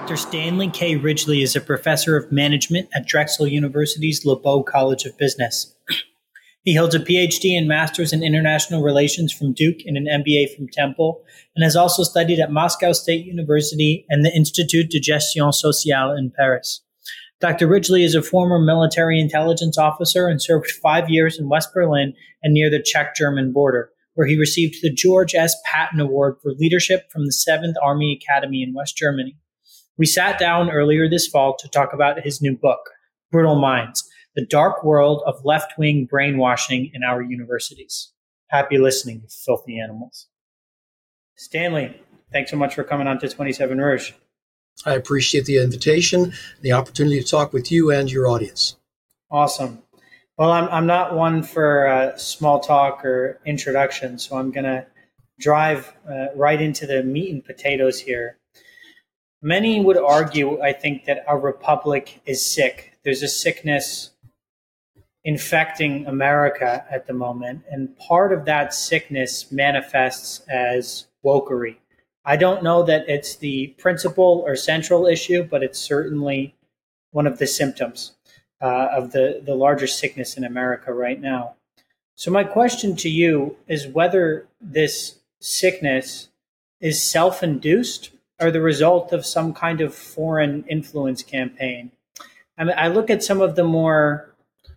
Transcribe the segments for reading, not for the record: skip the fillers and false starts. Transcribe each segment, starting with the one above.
Dr. Stanley K. Ridgely is a professor of management at Drexel University's LeBeau College of Business. He holds a PhD and master's in international relations from Duke and an MBA from Temple, and has also studied at Moscow State University and the Institut de Gestion Sociale in Paris. Dr. Ridgely is a former military intelligence officer and served 5 years in West Berlin and near the Czech-German border, where he received the George S. Patton Award for Leadership from the 7th Army Academy in West Germany. We sat down earlier this fall to talk about his new book, Brutal Minds, The Dark World of Left-Wing Brainwashing in Our Universities. Happy listening, you filthy animals. Stanley, thanks so much for coming on to 27 Rouge. I appreciate the invitation, the opportunity to talk with you and your audience. Awesome. Well, I'm not one for small talk or introduction, so I'm going to drive right into the meat and potatoes here. Many would argue, I think, that our republic is sick. There's a sickness infecting America at the moment, and part of that sickness manifests as wokery. I don't know that it's the principal or central issue, but it's certainly one of the symptoms of the larger sickness in America right now. So my question to you is whether this sickness is self-induced or the result of some kind of foreign influence campaign. I mean, I look at some of the more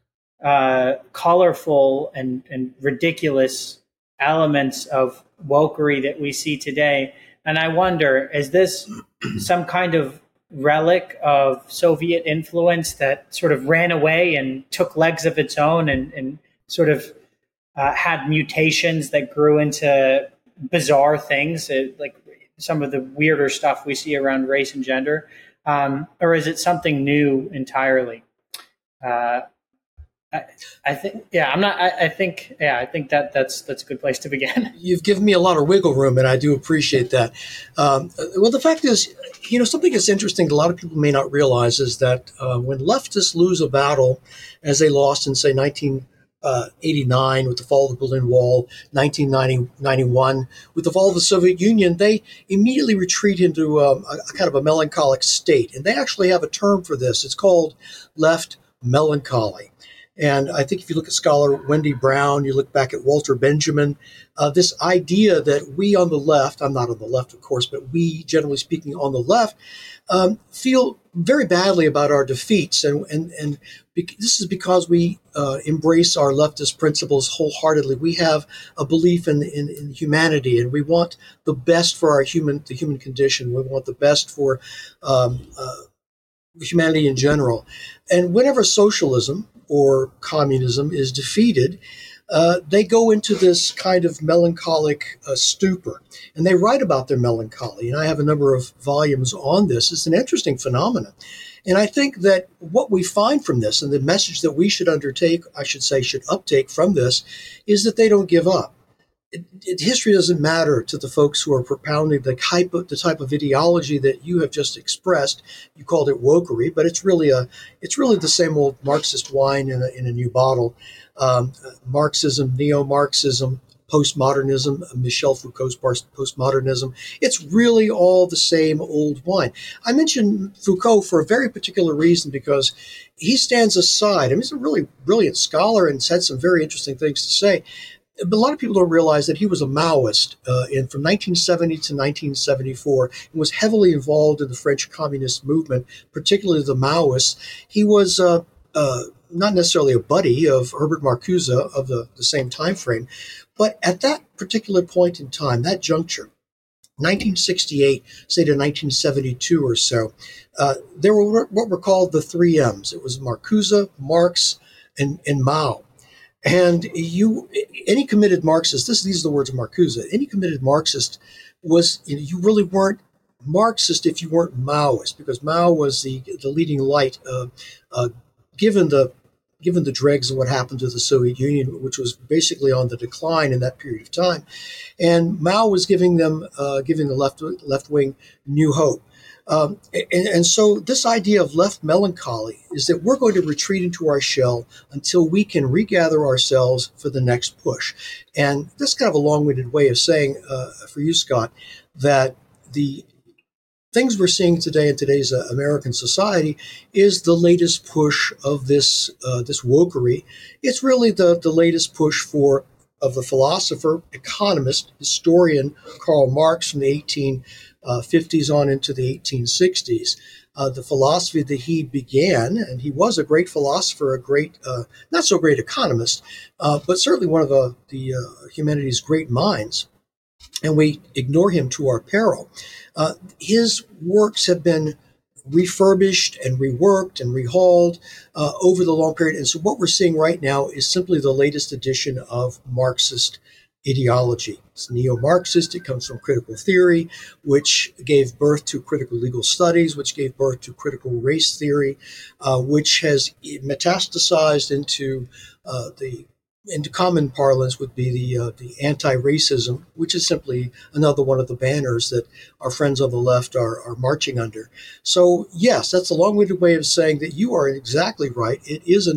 colorful and ridiculous elements of wokery that we see today, and I wonder, is this some kind of relic of Soviet influence that sort of ran away and took legs of its own and sort of had mutations that grew into bizarre things, like some of the weirder stuff we see around race and gender, or is it something new entirely? I think that's a good place to begin. You've given me a lot of wiggle room, and I do appreciate that. Well, the fact is, something that's interesting, a lot of people may not realize, is that when leftists lose a battle, as they lost in, say, 1989 with the fall of the Berlin Wall, 1991 with the fall of the Soviet Union, they immediately retreat into a kind of a melancholic state. And they actually have a term for this. It's called left melancholy. And I think if you look at scholar Wendy Brown, you look back at Walter Benjamin, this idea that we on the left, I'm not on the left, of course, but we, generally speaking, on the left, feel very badly about our defeats. And this is because we embrace our leftist principles wholeheartedly. We have a belief in humanity, and we want the best for the human condition. We want the best for humanity in general. And whenever socialism or communism is defeated, they go into this kind of melancholic stupor, and they write about their melancholy. And I have a number of volumes on this. It's an interesting phenomenon. And I think that what we find from this, and the message that we should uptake from this, is that they don't give up. History doesn't matter to the folks who are propounding the type of ideology that you have just expressed. You called it wokery, but it's really the same old Marxist wine in a new bottle. Marxism, neo-Marxism, postmodernism, Michel Foucault's postmodernism. It's really all the same old wine. I mentioned Foucault for a very particular reason, because he stands aside. I mean, he's a really brilliant scholar and had some very interesting things to say. But a lot of people don't realize that he was a Maoist from 1970 to 1974 and was heavily involved in the French communist movement, particularly the Maoists. He was not necessarily a buddy of Herbert Marcuse of the same time frame, but at that particular point in time, that juncture, 1968, say to 1972 or so, there were what were called the 3 M's. It was Marcuse, Marx, and Mao. And any committed Marxist, these are the words of Marcuse, any committed Marxist was, you really weren't Marxist if you weren't Maoist, because Mao was the leading light, given the dregs of what happened to the Soviet Union, which was basically on the decline in that period of time. And Mao was giving the left wing new hope. And so this idea of left melancholy is that we're going to retreat into our shell until we can regather ourselves for the next push. And that's kind of a long-winded way of saying, for you, Scott, that the things we're seeing today in today's American society is the latest push of this wokery. It's really the latest push of the philosopher, economist, historian Karl Marx from the 1850s on into the 1860s. The philosophy that he began, and he was a great philosopher, a great, not so great economist, but certainly one of the humanity's great minds, and we ignore him to our peril. His works have been refurbished and reworked and rehauled over the long period. And so what we're seeing right now is simply the latest edition of Marxist ideology. It's neo-Marxist. It comes from critical theory, which gave birth to critical legal studies, which gave birth to critical race theory, which has metastasized into common parlance would be the anti-racism, which is simply another one of the banners that our friends on the left are marching under. So yes, that's a long-winded way of saying that you are exactly right. It's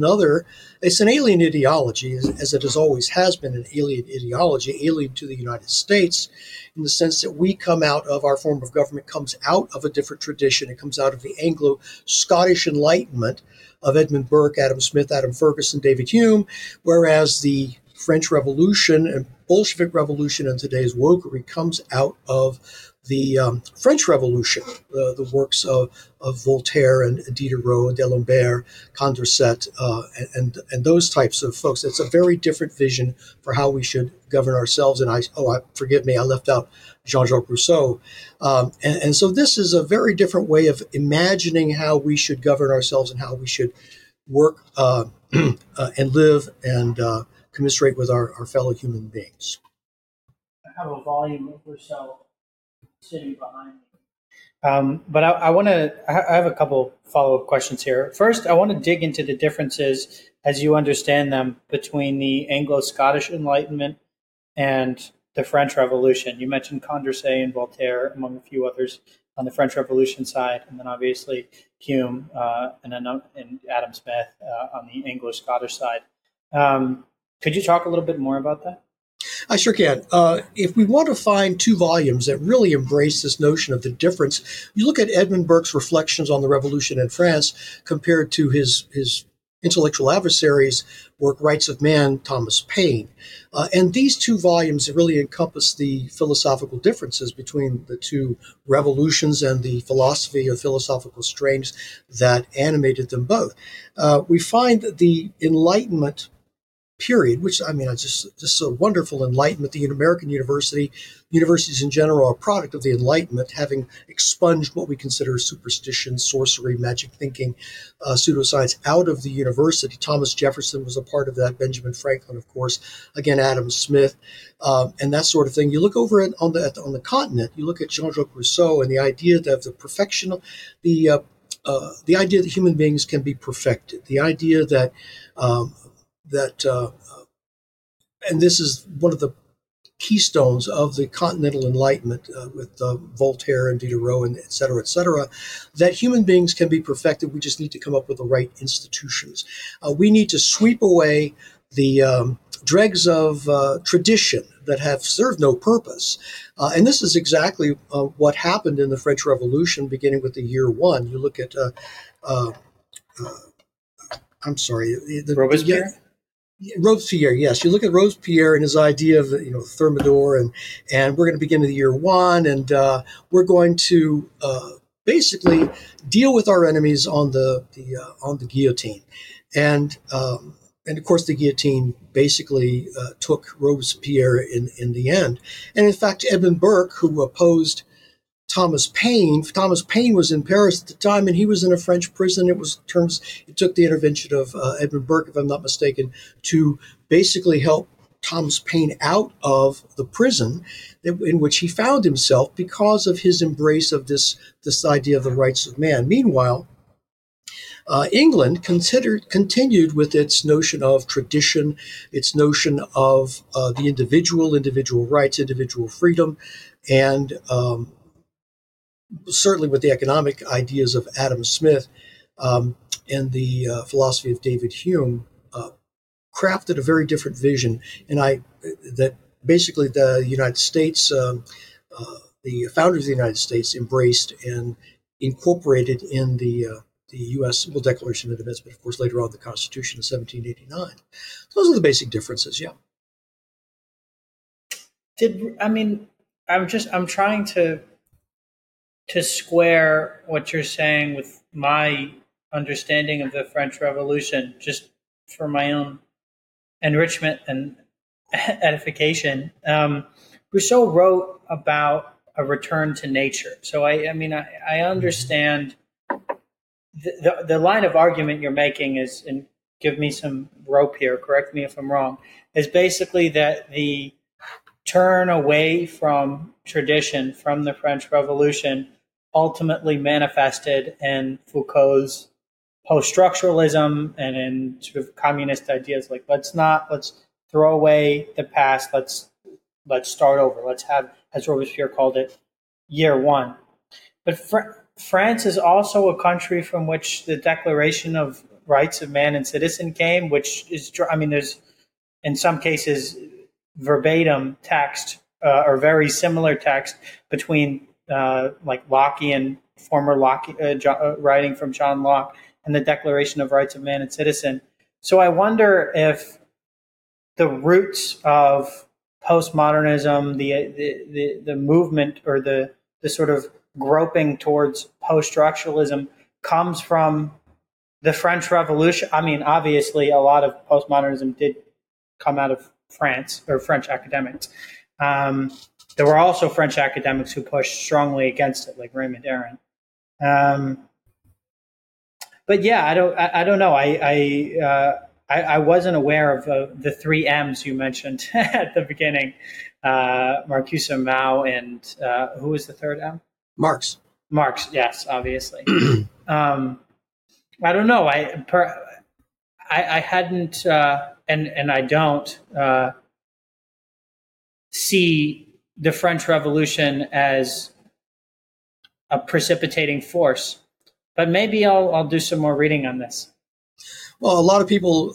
an alien ideology, as it always has been an alien ideology, alien to the United States, in the sense that our form of government comes out of a different tradition. It comes out of the Anglo-Scottish Enlightenment of Edmund Burke, Adam Smith, Adam Ferguson, David Hume, whereas the French Revolution and Bolshevik Revolution and today's wokery comes out of the French Revolution, the works of Voltaire and Diderot and D'Alembert, Condorcet, and those types of folks. It's a very different vision for how we should govern ourselves. And forgive me, I left out Jean-Jacques Rousseau. And so this is a very different way of imagining how we should govern ourselves and how we should work and live and commiserate with our fellow human beings. I have a volume of Rousseau sitting behind me. But I have a couple follow-up questions here. First, I want to dig into the differences, as you understand them, between the Anglo-Scottish Enlightenment and the French Revolution. You mentioned Condorcet and Voltaire, among a few others, on the French Revolution side, and then obviously Hume and Adam Smith on the Anglo-Scottish side. Could you talk a little bit more about that? I sure can. If we want to find two volumes that really embrace this notion of the difference, you look at Edmund Burke's Reflections on the Revolution in France compared to his intellectual adversary's work, Rights of Man, Thomas Paine. And these two volumes really encompass the philosophical differences between the two revolutions and the philosophy of philosophical strains that animated them both. We find that the Enlightenment period, which just a wonderful enlightenment. The American universities in general are a product of the Enlightenment, having expunged what we consider superstition, sorcery, magic thinking, pseudoscience out of the university. Thomas Jefferson was a part of that. Benjamin Franklin, of course. Again, Adam Smith, and that sort of thing. You look over on the continent. You look at Jean-Jacques Rousseau and the idea that the perfection, the idea that human beings can be perfected. The idea that and this is one of the keystones of the Continental Enlightenment with Voltaire and Diderot and et cetera, that human beings can be perfected. We just need to come up with the right institutions. We need to sweep away the dregs of tradition that have served no purpose. And this is exactly what happened in the French Revolution, beginning with the year one. You look at, Robespierre? Robespierre, yes. You look at Robespierre and his idea of Thermidor, and we're going to begin in the year one, and we're going to basically deal with our enemies on the guillotine, and of course the guillotine basically took Robespierre in the end, and in fact Edmund Burke, who opposed Thomas Paine was in Paris at the time, and he was in a French prison. It took the intervention of Edmund Burke, if I'm not mistaken, to basically help Thomas Paine out of the prison in which he found himself because of his embrace of this idea of the rights of man. Meanwhile, England continued with its notion of tradition, its notion of the individual rights, individual freedom, and certainly with the economic ideas of Adam Smith and the philosophy of David Hume, crafted a very different vision. And that basically the United States, the the founders of the United States embraced and incorporated in the U.S. Simple Declaration of Independence, but of course later on the Constitution of 1789. Those are the basic differences. Yeah. I'm trying to square what you're saying with my understanding of the French Revolution, just for my own enrichment and edification. Rousseau wrote about a return to nature. So I understand the line of argument you're making is, and give me some rope here, correct me if I'm wrong, is basically that the turn away from tradition from the French Revolution ultimately manifested in Foucault's post-structuralism and in sort of communist ideas like let's throw away the past, let's start over, let's have, as Robespierre called it, year one. But France is also a country from which the Declaration of Rights of Man and Citizen came, which is, there's in some cases verbatim text or very similar text between like Lockean, former Locke, writing from John Locke, and the Declaration of Rights of Man and Citizen. So I wonder if the roots of postmodernism, the movement, or the sort of groping towards post-structuralism comes from the French Revolution. Obviously, a lot of postmodernism did come out of France or French academics. There were also French academics who pushed strongly against it, like Raymond Aron. But yeah, I don't know. I wasn't aware of the three M's you mentioned at the beginning: Marcuse, Mao, and who was the third M? Marx. Marx, yes, obviously. I don't know. I hadn't, and I don't see the French Revolution as a precipitating force. But maybe I'll do some more reading on this. Well, a lot of people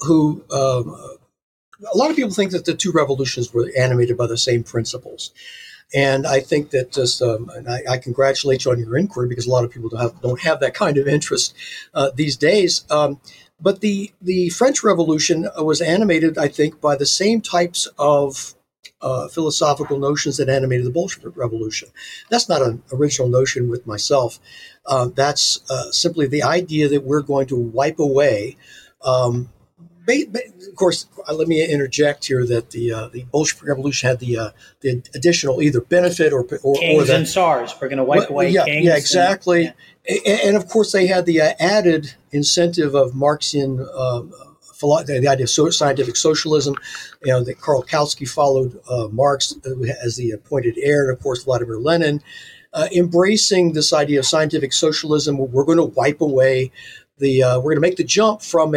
think that the two revolutions were animated by the same principles. And I think that just, and I congratulate you on your inquiry, because a lot of people don't have that kind of interest these days. But the French Revolution was animated, I think, by the same types of philosophical notions that animated the Bolshevik Revolution. That's not an original notion with myself. That's simply the idea that we're going to wipe away. Of course, let me interject here that the Bolshevik Revolution had the additional either benefit or kings and czars. We're going to wipe away kings. Yeah, exactly. And of course, they had the added incentive of Marxian the idea of scientific socialism. That Karl Kautsky followed Marx as the appointed heir, and of course Vladimir Lenin, embracing this idea of scientific socialism. We're going to wipe away we're going to make the jump from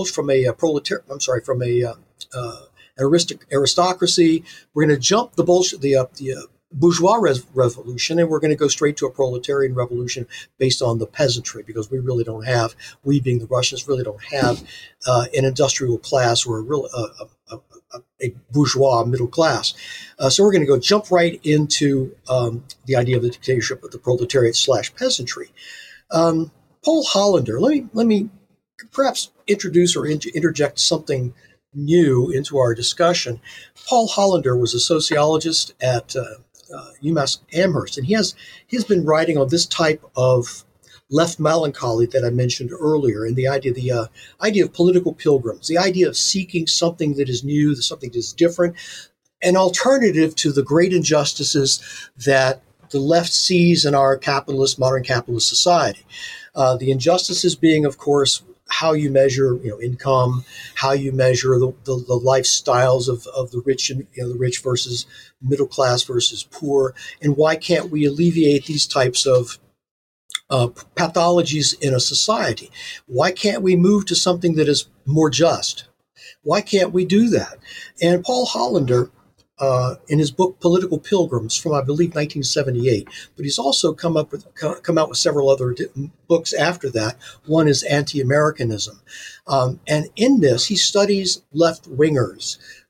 aristocracy. We're going to jump the bourgeois revolution, and we're going to go straight to a proletarian revolution based on the peasantry, because we being the Russians, really don't have an industrial class or a bourgeois middle class. So we're going to jump right into the idea of the dictatorship of the proletariat / peasantry. Paul Hollander, let me perhaps introduce or interject something new into our discussion. Paul Hollander was a sociologist at UMass Amherst, and he's been writing on this type of left melancholy that I mentioned earlier, and the idea of political pilgrims, the idea of seeking something that is new, something that is different, an alternative to the great injustices that the left sees in our modern capitalist society. The injustices being, of course, how you measure, income, how you measure the lifestyles of the rich and the rich versus middle class versus poor, and why can't we alleviate these types of pathologies in a society? Why can't we move to something that is more just? Why can't we do that? And Paul Hollander, in his book Political Pilgrims from, I believe, 1978, but he's also come out with several other books after that. One is Anti-Americanism. And in this, he studies left-wingers,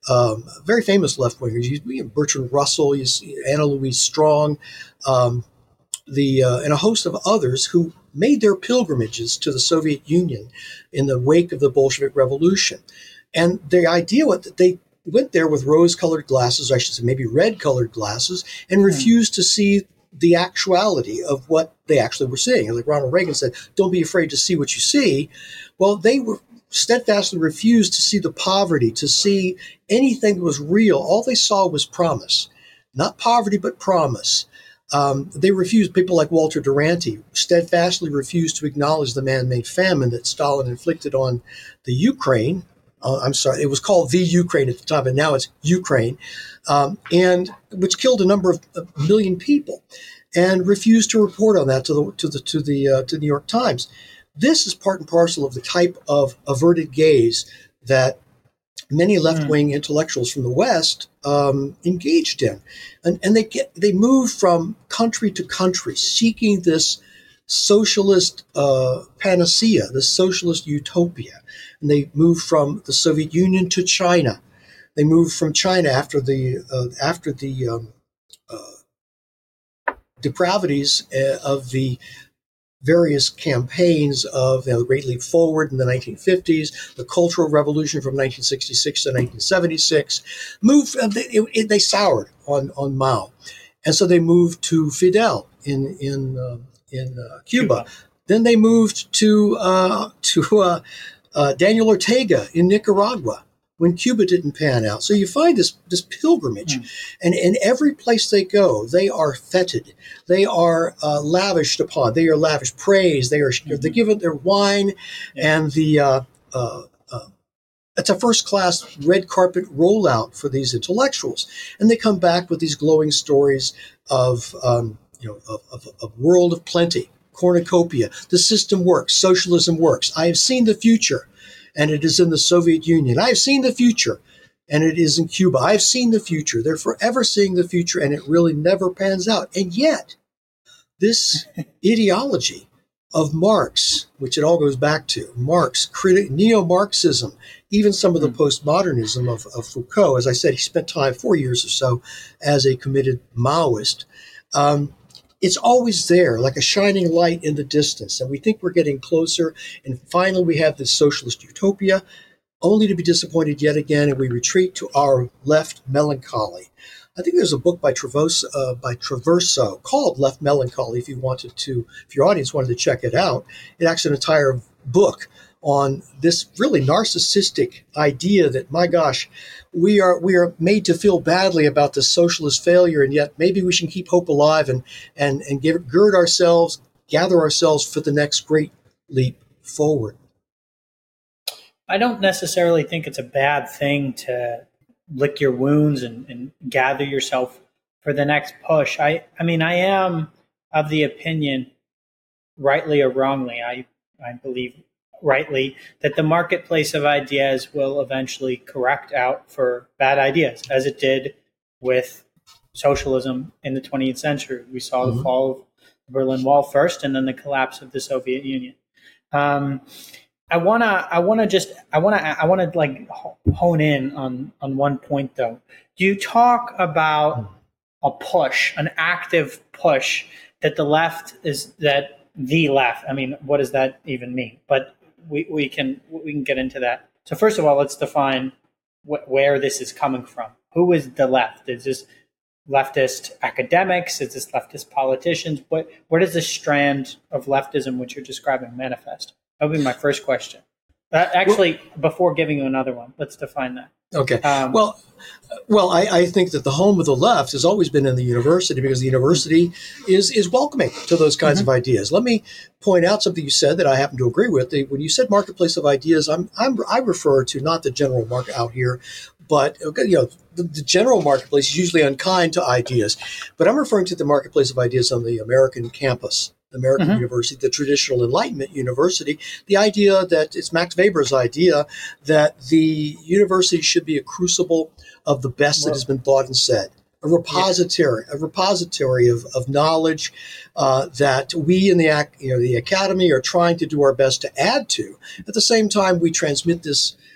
very famous left-wingers. Bertrand Russell, you see Anna Louise Strong, and a host of others who made their pilgrimages to the Soviet Union in the wake of the Bolshevik Revolution. And the idea was that they went there with rose-colored glasses, I should say maybe red-colored glasses, and refused to see the actuality of what they actually were seeing. Like Ronald Reagan said, don't be afraid to see what you see. Well, they were steadfastly refused to see the poverty, to see anything that was real. All they saw was promise, not poverty, but promise. They refused, people like Walter Duranty steadfastly refused to acknowledge the man-made famine that Stalin inflicted on the Ukraine. I'm sorry, it was called the Ukraine at the time, but now it's Ukraine, and which killed a number of a million people, and refused to report on that to the New York Times. This is part and parcel of the type of averted gaze that many left-wing intellectuals from the West engaged in, and they move from country to country seeking this socialist panacea, this socialist utopia. And they moved from the Soviet Union to China. They moved from China after the depravities of the various campaigns of the Great Leap Forward in the 1950s, the Cultural Revolution from 1966 to 1976. They soured on Mao, and so they moved to Fidel in Cuba. Then they moved to Daniel Ortega in Nicaragua when Cuba didn't pan out. So you find this pilgrimage, and in every place they go, they are feted, they are lavished upon, they are lavished praise, they're given their wine, and it's a first-class red carpet rollout for these intellectuals, and they come back with these glowing stories of a world of plenty. Cornucopia. The system works. Socialism works. I have seen the future, and it is in the Soviet Union. I have seen the future, and it is in Cuba. I have seen the future. They're forever seeing the future, and it really never pans out. And yet, this ideology of Marx, which it all goes back to, Marx, neo-Marxism, even some of the postmodernism of Foucault. As I said, he spent 4 years or so as a committed Maoist. It's always there, like a shining light in the distance, and we think we're getting closer, and finally we have this socialist utopia, only to be disappointed yet again, and we retreat to our left melancholy. I think there's a book by Traverso called Left Melancholy, if your audience wanted to check it out. It actually an entire book on this really narcissistic idea that, my gosh, we are made to feel badly about the socialist failure, and yet maybe we should keep hope alive and gather ourselves for the next great leap forward. I don't necessarily think it's a bad thing to lick your wounds and gather yourself for the next push. I mean, I am of the opinion, rightly or wrongly, I believe rightly, that the marketplace of ideas will eventually correct out for bad ideas, as it did with socialism in the 20th century. We saw the fall of the Berlin Wall first, and then the collapse of the Soviet Union. I want to like hone in on one point though. Do you talk about a push, an active push that the left? I mean, what does that even mean? But we can get into that. So first of all, let's define where this is coming from. Who is the left? Is this leftist academics? Is this leftist politicians? Where does this strand of leftism, which you're describing, manifest? That would be my first question. Before giving you another one, let's define that. Okay. I think that the home of the left has always been in the university, because the university is welcoming to those kinds of ideas. Let me point out something you said that I happen to agree with. When you said marketplace of ideas, I refer to not the general market out here, but the general marketplace is usually unkind to ideas. But I'm referring to the marketplace of ideas on the American campus. American university, the traditional Enlightenment university, the idea that it's Max Weber's idea that the university should be a crucible of the best that has been thought and said, a repository of knowledge that we in the academy are trying to do our best to add to. At the same time, we transmit this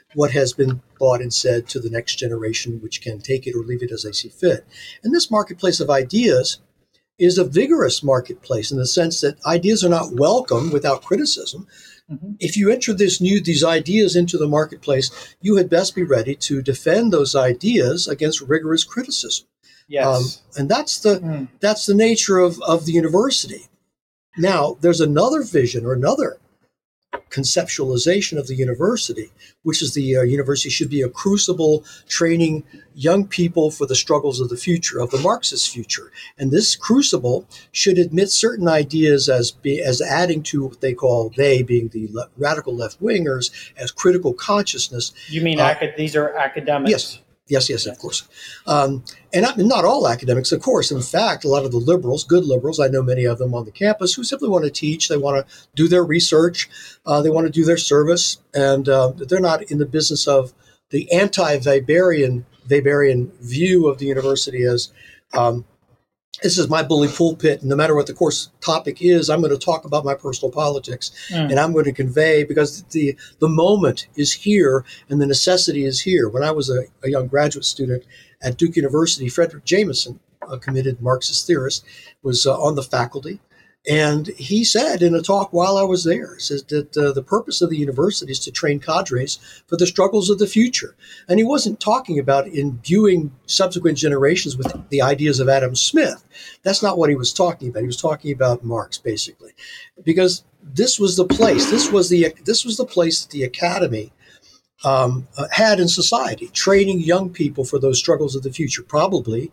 what has been thought and said to the next generation, which can take it or leave it as they see fit. And this marketplace of ideas is a vigorous marketplace in the sense that ideas are not welcome without criticism. Mm-hmm. If you enter these ideas into the marketplace, you had best be ready to defend those ideas against rigorous criticism. Yes. And that's the nature of the university. Now, there's another vision or another conceptualization of the university, which is the university should be a crucible training young people for the struggles of the future, of the Marxist future. And this crucible should admit certain ideas as adding to what they call, they being the radical left-wingers, as critical consciousness. You mean these are academics? Yes. Yes, of course. And not all academics, of course. In fact, a lot of the liberals, good liberals, I know many of them on the campus, who simply want to teach. They want to do their research. They want to do their service. And they're not in the business of the anti-Weberian view of the university as this is my bully pulpit, and no matter what the course topic is, I'm going to talk about my personal politics, and I'm going to convey, because the moment is here and the necessity is here. When I was a young graduate student at Duke University, Frederick Jameson, a committed Marxist theorist, was on the faculty. And he said in a talk while I was there, says that the purpose of the university is to train cadres for the struggles of the future. And he wasn't talking about imbuing subsequent generations with the ideas of Adam Smith. That's not what he was talking about. He was talking about Marx, basically, because this was the place. This was the place that the academy had in society, training young people for those struggles of the future, probably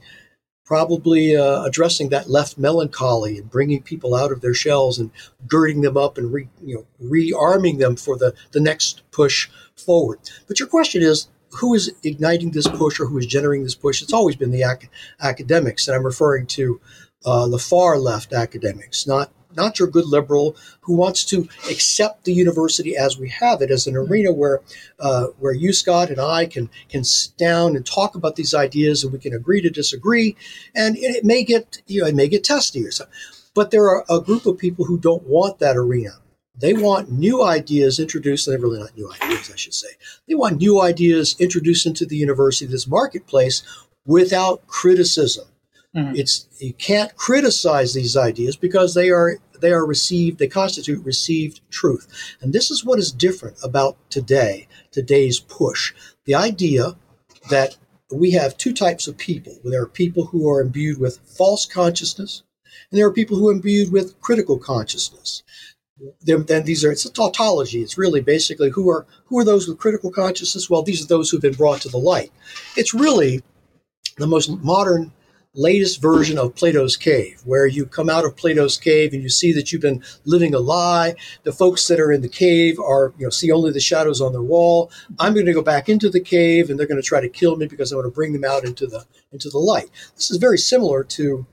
addressing that left melancholy and bringing people out of their shells and girding them up and rearming them for the next push forward. But your question is, who is igniting this push or who is generating this push? It's always been the academics, and I'm referring to the far left academics, not your good liberal who wants to accept the university as we have it, as an arena where you, Scott, and I can sit down and talk about these ideas, and we can agree to disagree, and it may get testy or something. But there are a group of people who don't want that arena. They want new ideas introduced, and they're really not new ideas, I should say. They want new ideas introduced into the university, this marketplace, without criticism. You can't criticize these ideas because they constitute received truth. And this is what is different about today's push. The idea that we have two types of people. There are people who are imbued with false consciousness, and there are people who are imbued with critical consciousness. It's a tautology. It's really basically who are those with critical consciousness? Well, these are those who've been brought to the light. It's really the most modern, latest version of Plato's cave, where you come out of Plato's cave and you see that you've been living a lie. The folks that are in the cave see only the shadows on their wall. I'm going to go back into the cave, and they're going to try to kill me because I want to bring them out into the light. This is very similar to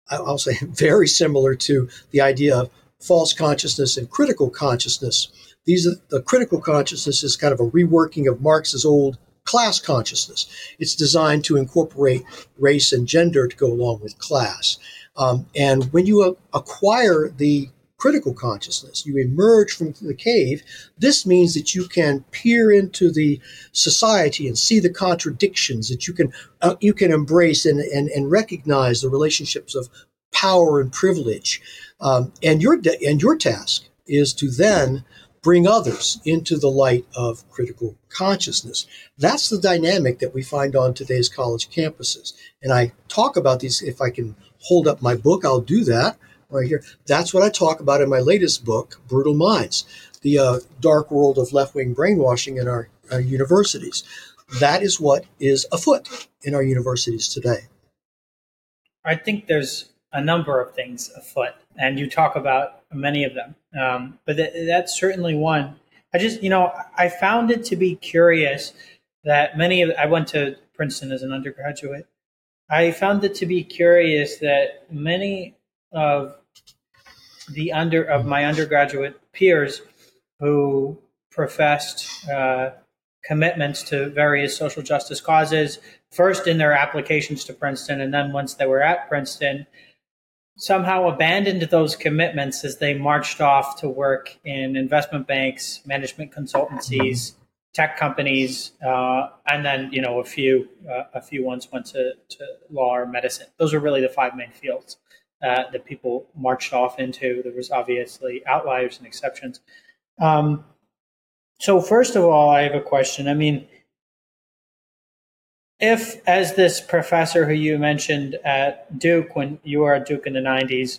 the idea of false consciousness and critical consciousness. The critical consciousness is kind of a reworking of Marx's old class consciousness. It's designed to incorporate race and gender to go along with class. And when you acquire the critical consciousness, you emerge from the cave, this means that you can peer into the society and see the contradictions, that you can embrace and recognize the relationships of power and privilege. And your task is to then bring others into the light of critical consciousness. That's the dynamic that we find on today's college campuses. And I talk about these. If I can hold up my book, I'll do that right here. That's what I talk about in my latest book, Brutal Minds, the dark world of left-wing brainwashing in our universities. That is what is afoot in our universities today. I think there's a number of things afoot, and you talk about many of them. But that's certainly one. I found it to be curious that I went to Princeton as an undergraduate. I found it to be curious that many of my undergraduate peers who professed commitments to various social justice causes, first in their applications to Princeton, and then once they were at Princeton, somehow abandoned those commitments as they marched off to work in investment banks, management consultancies, tech companies, and then a few ones went to law or medicine. Those are really the five main fields that people marched off into. There was obviously outliers and exceptions. So first of all, I have a question. I mean, if, as this professor who you mentioned at Duke, when you were at Duke in the 90s,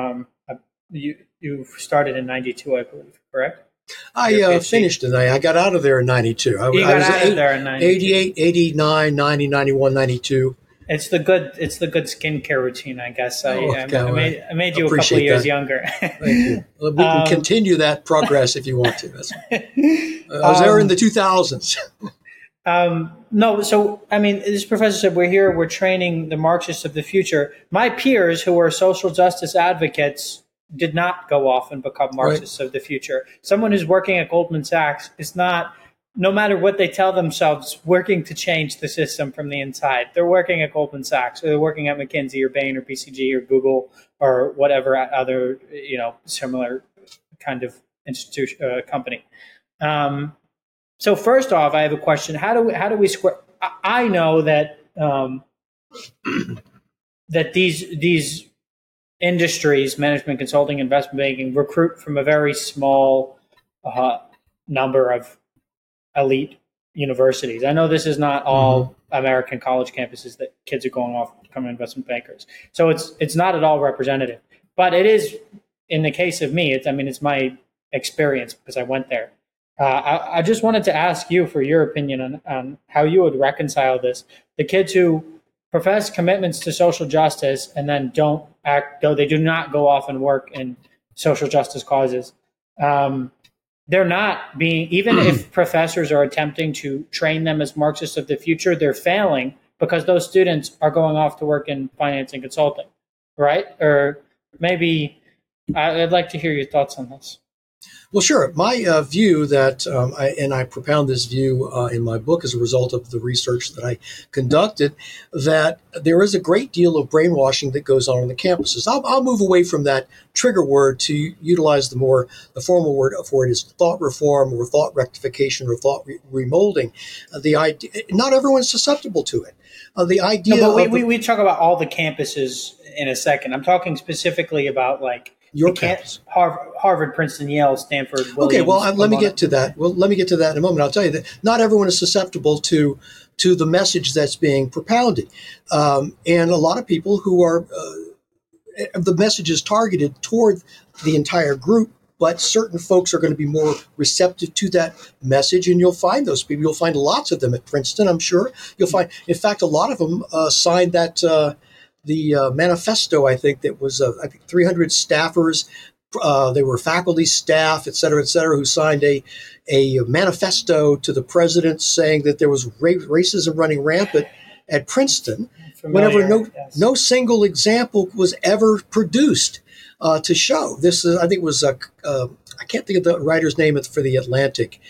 you started in 92, I believe, correct? I finished it. I got out of there in 92. You got out of there in 92. 88, 89, 90, 91, 92. It's the good skincare routine, I guess. I made you a couple of years younger. Thank you. We can continue that progress if you want to. I was there in the 2000s. No, so, I mean, this professor said, we're training the Marxists of the future. My peers who are social justice advocates did not go off and become Marxists of the future. Someone who's working at Goldman Sachs is not, no matter what they tell themselves, working to change the system from the inside. They're working at Goldman Sachs, or they're working at McKinsey or Bain or BCG or Google or whatever other, similar kind of institution, company. So first off, I have a question. How do we square? I know that that these industries, management consulting, investment banking, recruit from a very small number of elite universities. I know this is not all American college campuses that kids are going off to become investment bankers. So it's not at all representative. But it is, in the case of me, it's my experience because I went there. I just wanted to ask you for your opinion on how you would reconcile this. The kids who profess commitments to social justice and then don't act, though they do not go off and work in social justice causes. They're not being, even if professors are attempting to train them as Marxists of the future, they're failing because those students are going off to work in finance and consulting, right? Or maybe I'd like to hear your thoughts on this. Well, sure. My view that, I propound this view in my book as a result of the research that I conducted, that there is a great deal of brainwashing that goes on the campuses. I'll move away from that trigger word to utilize the formal word for it is thought reform or thought rectification or thought remolding. The idea, not everyone's susceptible to it. The idea. No, but we talk about all the campuses in a second. I'm talking specifically about your campus. Harvard, Princeton, Yale, Stanford, Williams. Okay, well, let me get to that. Well, let me get to that in a moment. I'll tell you that not everyone is susceptible to the message that's being propounded. And a lot of people who are, the message is targeted toward the entire group, but certain folks are going to be more receptive to that message, and you'll find those people. You'll find lots of them at Princeton, I'm sure. You'll find, in fact, a lot of them signed that the manifesto, I think, that was, 300 staffers. They were faculty, staff, et cetera, who signed a manifesto to the president saying that there was racism running rampant at Princeton, whenever no single example was ever produced to show. This is, I think, was I can't think of the writer's name for the Atlantic,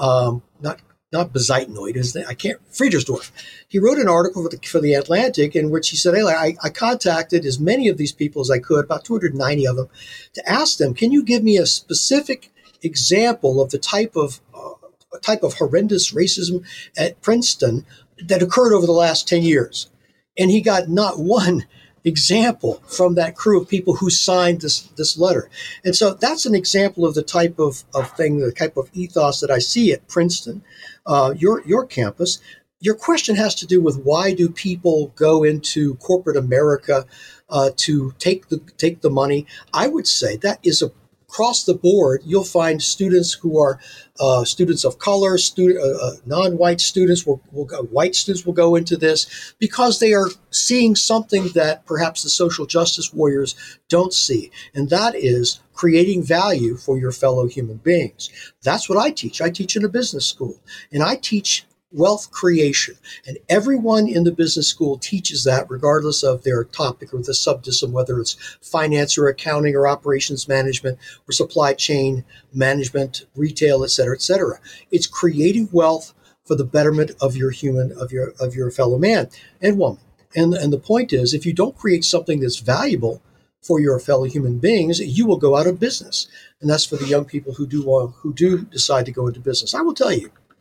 not Bezeitnoid, Friedersdorf. He wrote an article for the Atlantic in which he said, hey, I contacted as many of these people as I could, about 290 of them, to ask them, can you give me a specific example of the type of horrendous racism at Princeton that occurred over the last 10 years? And he got not one example from that crew of people who signed this letter. And so that's an example of the type of thing, the type of ethos that I see at Princeton, your campus. Your question has to do with why do people go into corporate America to take the money? I would say that is across the board. You'll find students who are students of color, non-white students, white students will go into this because they are seeing something that perhaps the social justice warriors don't see, and that is creating value for your fellow human beings. That's what I teach. I teach in a business school, and I teach wealth creation. And everyone in the business school teaches that regardless of their topic or the subdiscipline, whether it's finance or accounting or operations management or supply chain management, retail, et cetera, et cetera. It's creating wealth for the betterment of your fellow man and woman. And the point is, if you don't create something that's valuable for your fellow human beings, you will go out of business. And that's for the young people who do decide to go into business. I will tell you,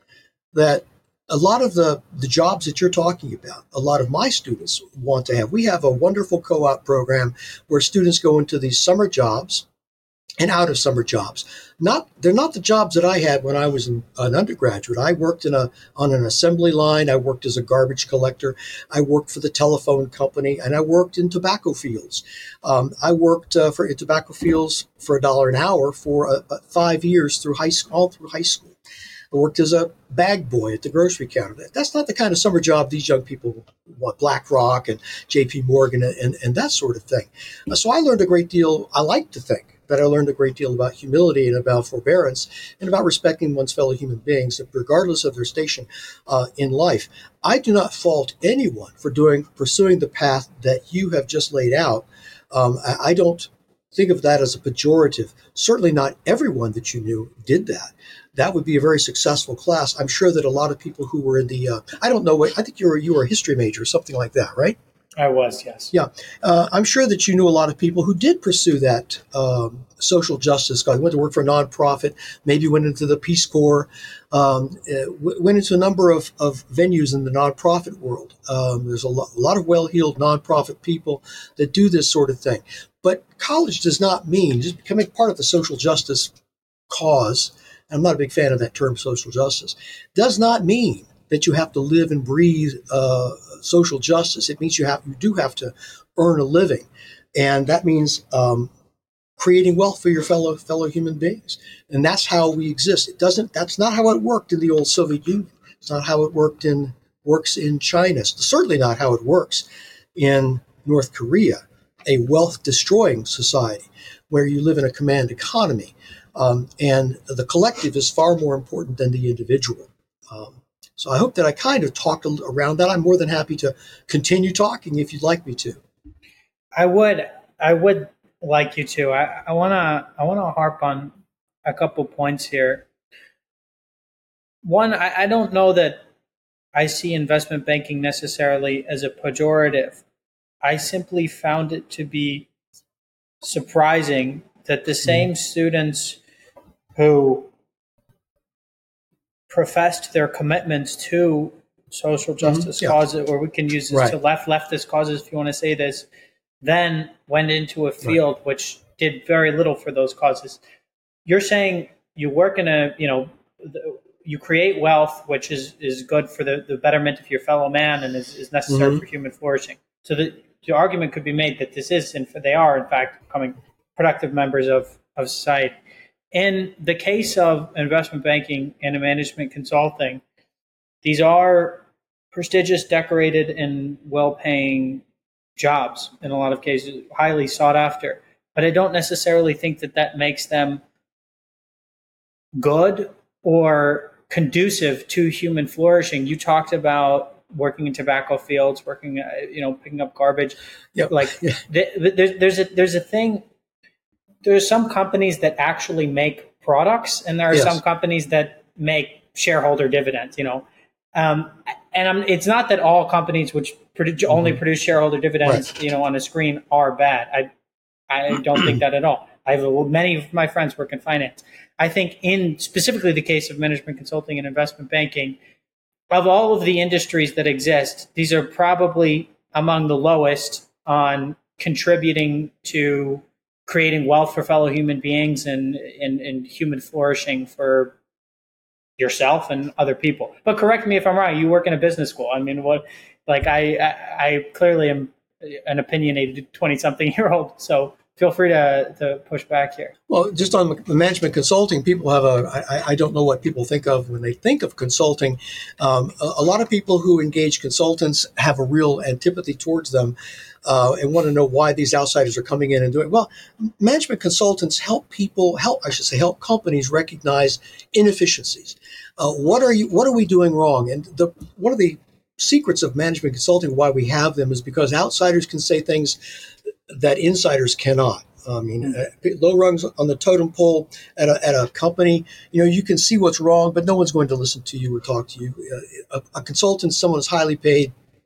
that a lot of the jobs that you're talking about, a lot of my students want to have. We have a wonderful co-op program where students go into these summer jobs and out of summer jobs. They're not the jobs that I had when I was an undergraduate. I worked on an assembly line. I worked as a garbage collector. I worked for the telephone company, and I worked in tobacco fields. I worked in tobacco fields for $1 an hour for 5 years through high school, all through high school. I worked as a bag boy at the grocery counter. That's not the kind of summer job these young people want. BlackRock and J.P. Morgan and that sort of thing. So I learned a great deal. I like to think that I learned a great deal about humility and about forbearance and about respecting one's fellow human beings, regardless of their station in life. I do not fault anyone for pursuing the path that you have just laid out. I don't think of that as a pejorative. Certainly not everyone that you knew did that. That would be a very successful class. I'm sure that a lot of people who were in the, I don't know, I think you were a history major or something like that, right? I was, yes. Yeah. I'm sure that you knew a lot of people who did pursue that social justice. Went to work for a nonprofit, maybe went into the Peace Corps, went into a number of venues in the nonprofit world. There's a lot of well-heeled nonprofit people that do this sort of thing. But college does not mean just becoming part of the social justice cause. I'm not a big fan of that term, social justice. Does not mean that you have to live and breathe social justice. It means you do have to earn a living, and that means creating wealth for your fellow human beings. And that's how we exist. That's not how it worked in the old Soviet Union. It's not how it works in China. It's certainly not how it works in North Korea, a wealth destroying society where you live in a command economy. And the collective is far more important than the individual. So I hope that I kind of talked around that. I'm more than happy to continue talking if you'd like me to. I would like you to. I wanna harp on a couple points here. One, I don't know that I see investment banking necessarily as a pejorative. I simply found it to be surprising that the same students who professed their commitments to social justice causes, or we can use this to leftist causes if you want to say this, then went into a field which did very little for those causes. You're saying you work in you create wealth, which is good for the betterment of your fellow man and is necessary for human flourishing. So the argument could be made that this is, and they are, in fact, becoming productive members of society. In the case of investment banking and management consulting, these are prestigious, decorated, and well-paying jobs in a lot of cases, highly sought after. But I don't necessarily think that makes them good or conducive to human flourishing. You talked about working in tobacco fields, working, picking up garbage. Yep. There's a thing. There's some companies that actually make products, and there are some companies that make shareholder dividends. It's not that all companies which only produce shareholder dividends, on a screen are bad. I don't think that at all. Many of my friends work in finance. I think in specifically the case of management consulting and investment banking, of all of the industries that exist, these are probably among the lowest on contributing to creating wealth for fellow human beings and human flourishing for yourself and other people. But correct me if I'm wrong. You work in a business school. I mean, I clearly am an opinionated 20-something-year-old. So feel free to push back here. Well, just on management consulting, people have I don't know what people think of when they think of consulting. A lot of people who engage consultants have a real antipathy towards them and want to know why these outsiders are coming in and doing. Well, management consultants help companies recognize inefficiencies. What are we doing wrong? And one of the secrets of management consulting, why we have them, is because outsiders can say things that insiders cannot. I mean, low rungs on the totem pole at a company, you can see what's wrong, but no one's going to listen to you or talk to you. A consultant, someone who's highly paid,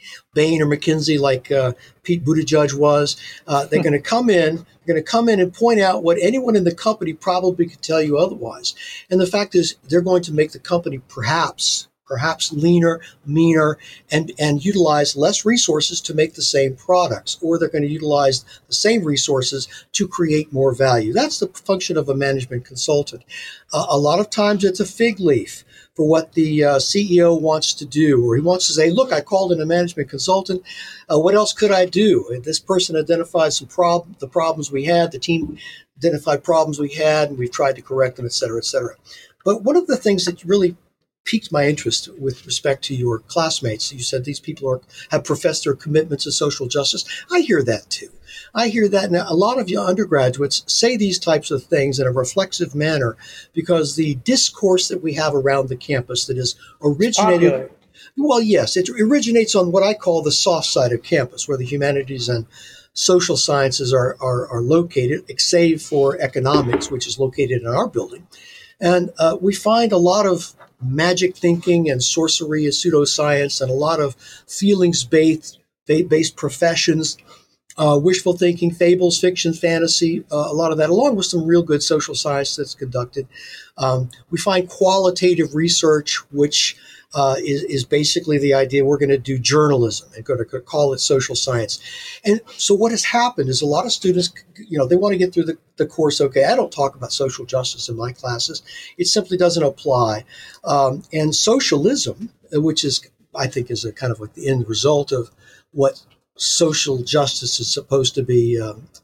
Bain or McKinsey, like Pete Buttigieg was. They're going to come in. They're going to come in and point out what anyone in the company probably could tell you otherwise. And the fact is, they're going to make the company perhaps leaner, meaner, and utilize less resources to make the same products, or they're going to utilize the same resources to create more value. That's the function of a management consultant. A lot of times it's a fig leaf for what the CEO wants to do, or he wants to say, look, I called in a management consultant. What else could I do? And this person identified the problems we had, the team identified problems we had, and we've tried to correct them, et cetera, et cetera. But one of the things that really piqued my interest with respect to your classmates. You said these people have professed their commitment to social justice. I hear that too. I hear that, and a lot of you undergraduates say these types of things in a reflexive manner because the discourse that we have around the campus that is originated. Popular. Well, yes, it originates on what I call the soft side of campus, where the humanities and social sciences are located, save for economics, which is located in our building. And we find a lot of magic thinking and sorcery and pseudoscience and a lot of feelings-based professions, wishful thinking, fables, fiction, fantasy, a lot of that, along with some real good social science that's conducted. We find qualitative research, which is basically the idea we're going to do journalism and going to call it social science. And so what has happened is a lot of students, they want to get through the course. Okay, I don't talk about social justice in my classes. It simply doesn't apply. And socialism, which I think is a kind of like the end result of what social justice is supposed to be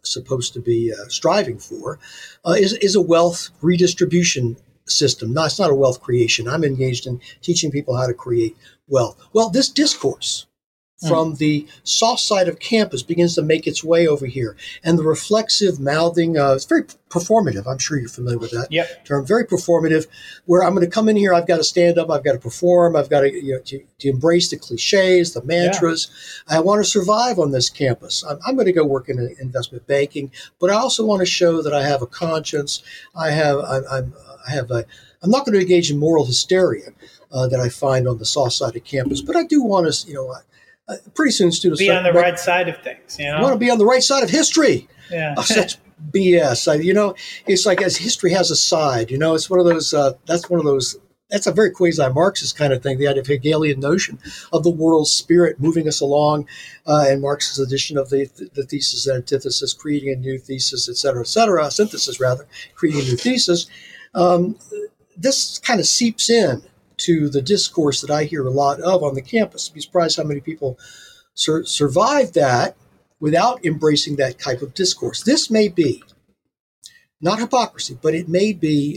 striving for, is a wealth redistribution system. No, it's not a wealth creation. I'm engaged in teaching people how to create wealth. Well, this discourse from the soft side of campus begins to make its way over here. And the reflexive mouthing, it's very performative. I'm sure you're familiar with that term. Very performative, where I'm going to come in here, I've got to stand up, I've got to perform, I've got to embrace the cliches, the mantras. I want to survive on this campus. I'm going to go work in investment banking, but I also want to show that I have a conscience. I'm not going to engage in moral hysteria that I find on the soft side of campus, but I do want to, pretty soon students be on the right side of things. You want to be on the right side of history. Yeah, such BS. It's like as history has a side. It's one of those. That's a very quasi-Marxist kind of thing. The idea of Hegelian notion of the world spirit moving us along, and Marx's edition of the thesis and antithesis, creating a new thesis, et cetera, synthesis rather, creating a new thesis. This kind of seeps in to the discourse that I hear a lot of on the campus. You'd be surprised how many people survive that without embracing that type of discourse. This may be not hypocrisy, but it may be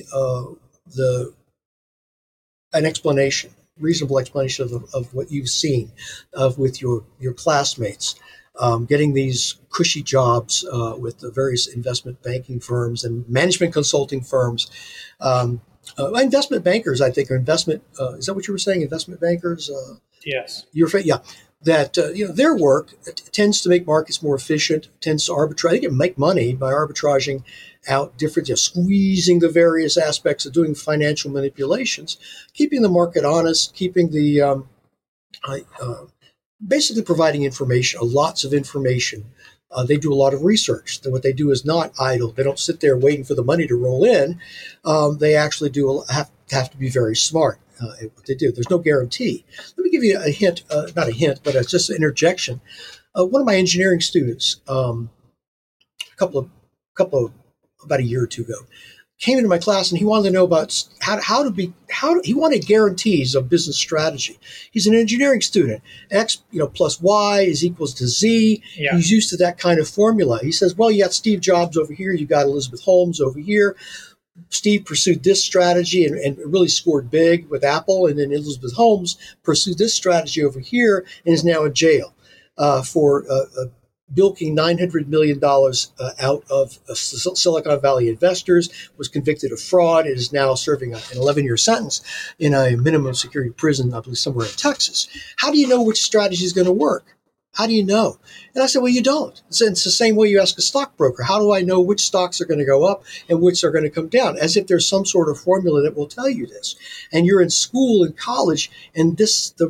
an explanation, reasonable explanation of what you've seen with your classmates, getting these cushy jobs with the various investment banking firms and management consulting firms. Investment bankers, I think, are is that what you were saying? Investment bankers? Yes. That their work tends to make markets more efficient, tends to arbitrage. They can make money by arbitraging out different, squeezing the various aspects of doing financial manipulations, keeping the market honest, keeping the basically providing information, lots of information. They do a lot of research. What they do is not idle. They don't sit there waiting for the money to roll in. They actually have to be very smart at what they do. There's no guarantee. Let me give you a hint, not a hint, but it's just an interjection. One of my engineering students, about a year or two ago, came into my class and he wanted to know about he wanted guarantees of business strategy. He's an engineering student. X, plus Y is equals to Z. Yeah. He's used to that kind of formula. He says, well, you got Steve Jobs over here. You got Elizabeth Holmes over here. Steve pursued this strategy and really scored big with Apple. And then Elizabeth Holmes pursued this strategy over here and is now in jail for bilking $900 million out of Silicon Valley investors, was convicted of fraud, and is now serving an 11-year sentence in a minimum security prison, I believe, somewhere in Texas. How do you know which strategy is going to work? How do you know? And I said, well, you don't. It's the same way you ask a stockbroker. How do I know which stocks are going to go up and which are going to come down? As if there's some sort of formula that will tell you this. And you're in school and college, and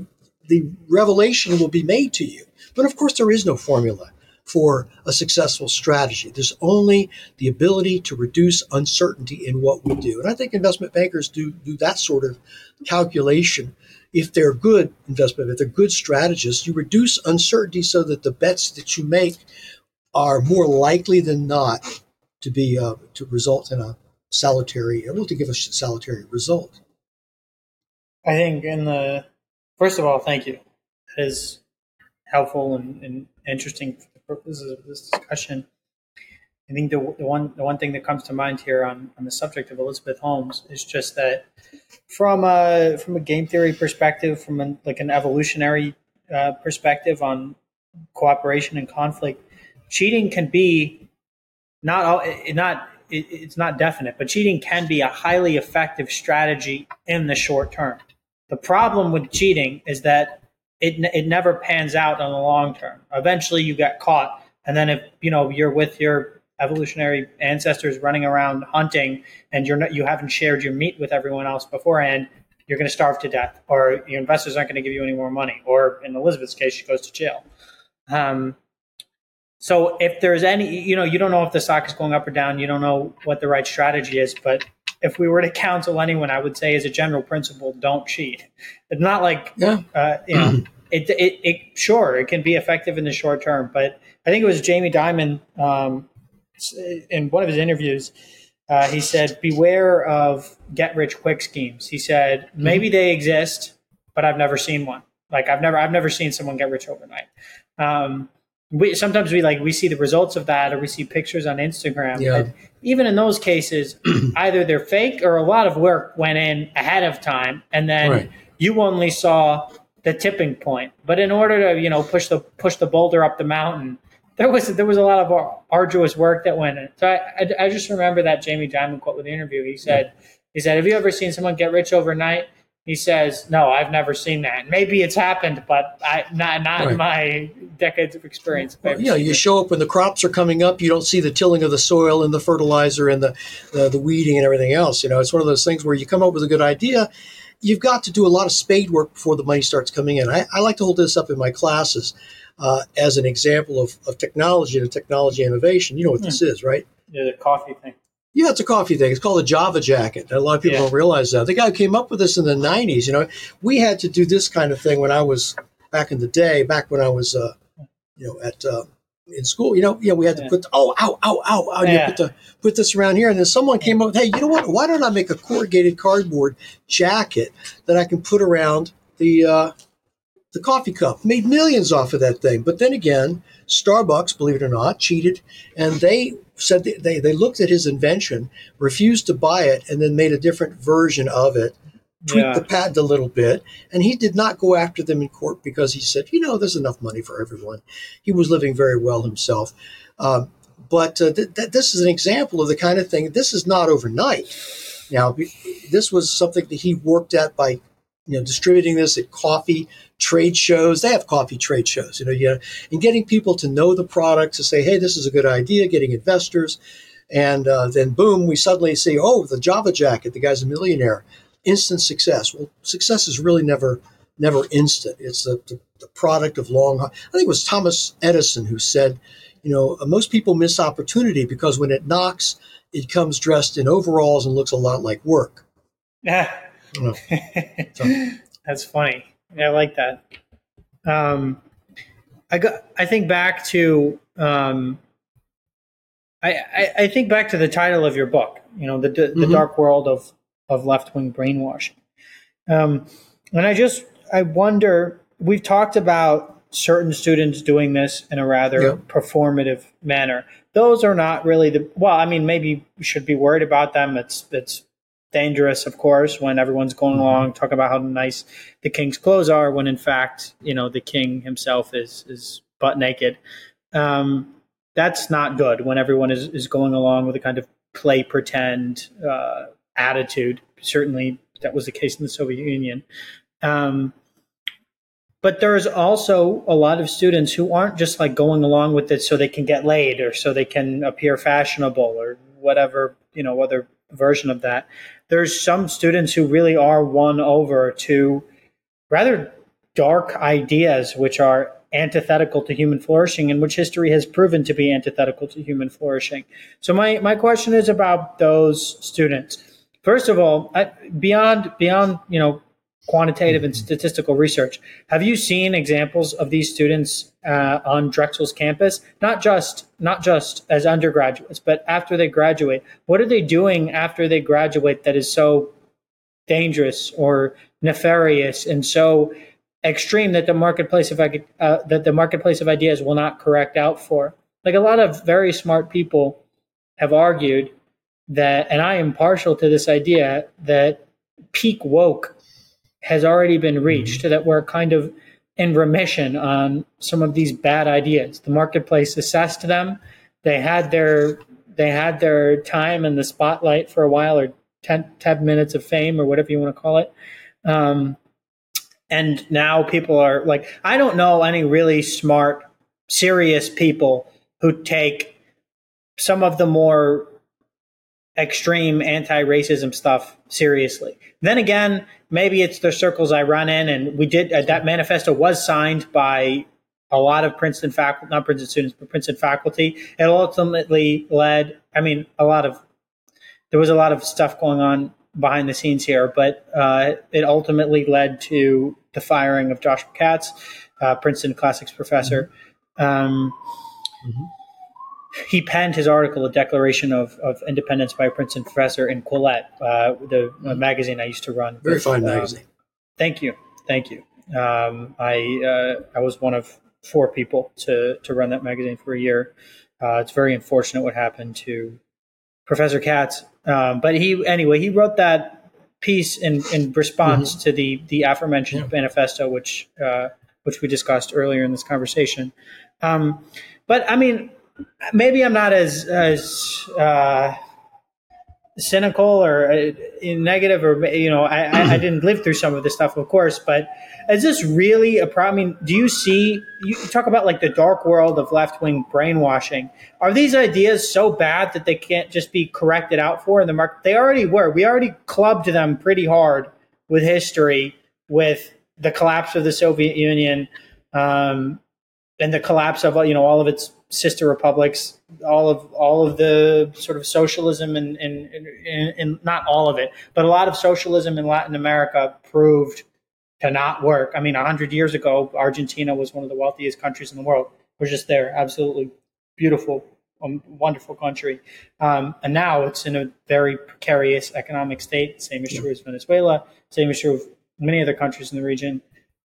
the revelation will be made to you. But of course, there is no formula for a successful strategy. There's only the ability to reduce uncertainty in what we do. And I think investment bankers do that sort of calculation. If they're good if they're good strategists, you reduce uncertainty so that the bets that you make are more likely than not to be to result in a to give a salutary result. I think first of all, thank you. That is helpful and interesting for the purposes of this discussion. I think the one thing that comes to mind here on the subject of Elizabeth Holmes is just that from a game theory perspective, from an evolutionary perspective on cooperation and conflict, cheating can be it's not definite, but cheating can be a highly effective strategy in the short term. The problem with cheating is that it never pans out on the long term. Eventually you get caught, and then if you're with your evolutionary ancestors running around hunting and you haven't shared your meat with everyone else beforehand, you're going to starve to death, or your investors aren't going to give you any more money, or in Elizabeth's case, she goes to jail. So if there's any, you don't know if the stock is going up or down, you don't know what the right strategy is, but if we were to counsel anyone, I would say as a general principle, don't cheat. It's not like, it can be effective in the short term, but I think it was Jamie Dimon, in one of his interviews, he said, beware of get-rich-quick schemes. He said, maybe they exist, but I've never seen one. Like I've never seen someone get rich overnight. Sometimes we see the results of that, or we see pictures on Instagram. Yeah. But even in those cases, either they're fake or a lot of work went in ahead of time, and then you only saw the tipping point. But in order to push the boulder up the mountain, there was a lot of arduous work that went in. So I just remember that Jamie Dimon quote with the interview. He said, "Have you ever seen someone get rich overnight?" He says, "No, I've never seen that. Maybe it's happened, but not in my decades of experience." Well, you show up when the crops are coming up. You don't see the tilling of the soil and the fertilizer and the weeding and everything else. It's one of those things where you come up with a good idea. You've got to do a lot of spade work before the money starts coming in. I like to hold this up in my classes as an example of technology and technology innovation. You know what this is, right? Yeah, the coffee thing. Yeah, it's a coffee thing. It's called a Java jacket. A lot of people don't realize that. The guy who came up with this in the 90s. We had to do this kind of thing when I was back in the day, back when I was, in school. We had to put, put this around here. And then someone came up with, hey, you know what? Why don't I make a corrugated cardboard jacket that I can put around the coffee cup? Made millions off of that thing. But then again, Starbucks, believe it or not, cheated, and they said they looked at his invention, refused to buy it, and then made a different version of it, tweaked the patent a little bit, and he did not go after them in court because he said, there's enough money for everyone. He was living very well himself. But this is an example of the kind of thing. This is not overnight. Now, this was something that he worked at by distributing this at coffee trade shows. They have coffee trade shows, and getting people to know the product, to say, hey, this is a good idea, getting investors. And then, boom, we suddenly see, the Java jacket, the guy's a millionaire. Instant success. Well, success is really never instant. It's the product of I think it was Thomas Edison who said, most people miss opportunity because when it knocks, it comes dressed in overalls and looks a lot like work. Yeah. That's funny. Yeah, I like that. I think back to I think back to the title of your book. The dark world of left-wing brainwashing. And I wonder. We've talked about certain students doing this in a rather performative manner. Those are not really maybe we should be worried about them. It's dangerous, of course, when everyone's going along talking about how nice the king's clothes are, when in fact, the king himself is butt naked. That's not good when everyone is going along with a kind of play pretend attitude. Certainly, that was the case in the Soviet Union. But there's also a lot of students who aren't just like going along with it so they can get laid or so they can appear fashionable or whatever, other version of that. There's some students who really are won over to rather dark ideas which are antithetical to human flourishing and which history has proven to be antithetical to human flourishing. So my question is about those students. First of all, beyond quantitative and statistical research, have you seen examples of these students on Drexel's campus? Not just as undergraduates, but after they graduate. What are they doing after they graduate that is so dangerous or nefarious and so extreme that the marketplace of ideas will not correct out for? Like, a lot of very smart people have argued that, and I am partial to this idea, that peak woke has already been reached, that we're kind of in remission on some of these bad ideas. The marketplace assessed them. They had their time in the spotlight for a while, or 10 minutes of fame, or whatever you want to call it. And now people are like, I don't know any really smart, serious people who take some of the more extreme anti-racism stuff seriously. Then again, maybe it's the circles I run in, and we did that manifesto was signed by a lot of Princeton faculty, not Princeton students, but Princeton faculty. It ultimately led, there was a lot of stuff going on behind the scenes here, but it ultimately led to the firing of Joshua Katz, Princeton classics professor. He penned his article, A Declaration of Independence by a Princeton Professor, in Quillette, the magazine I used to run. Very fine magazine. Thank you. I was one of 4 people to run that magazine for a year. It's very unfortunate what happened to Professor Katz. But he wrote that piece in response to the aforementioned manifesto, which we discussed earlier in this conversation. But I mean, maybe I'm not as cynical or negative, or I didn't live through some of this stuff, of course. But is this really a problem? I mean, do you see? You talk about like the dark world of left-wing brainwashing. Are these ideas so bad that they can't just be corrected out for in the market? They already were. We already clubbed them pretty hard with history, with the collapse of the Soviet Union, and the collapse of all of its sister republics, all of the sort of socialism and not all of it, but a lot of socialism in Latin America proved to not work. I mean, 100 years ago, Argentina was one of the wealthiest countries in the world. We're just there, absolutely beautiful, wonderful country. And now it's in a very precarious economic state. Same is true as Venezuela. Same is true of many other countries in the region.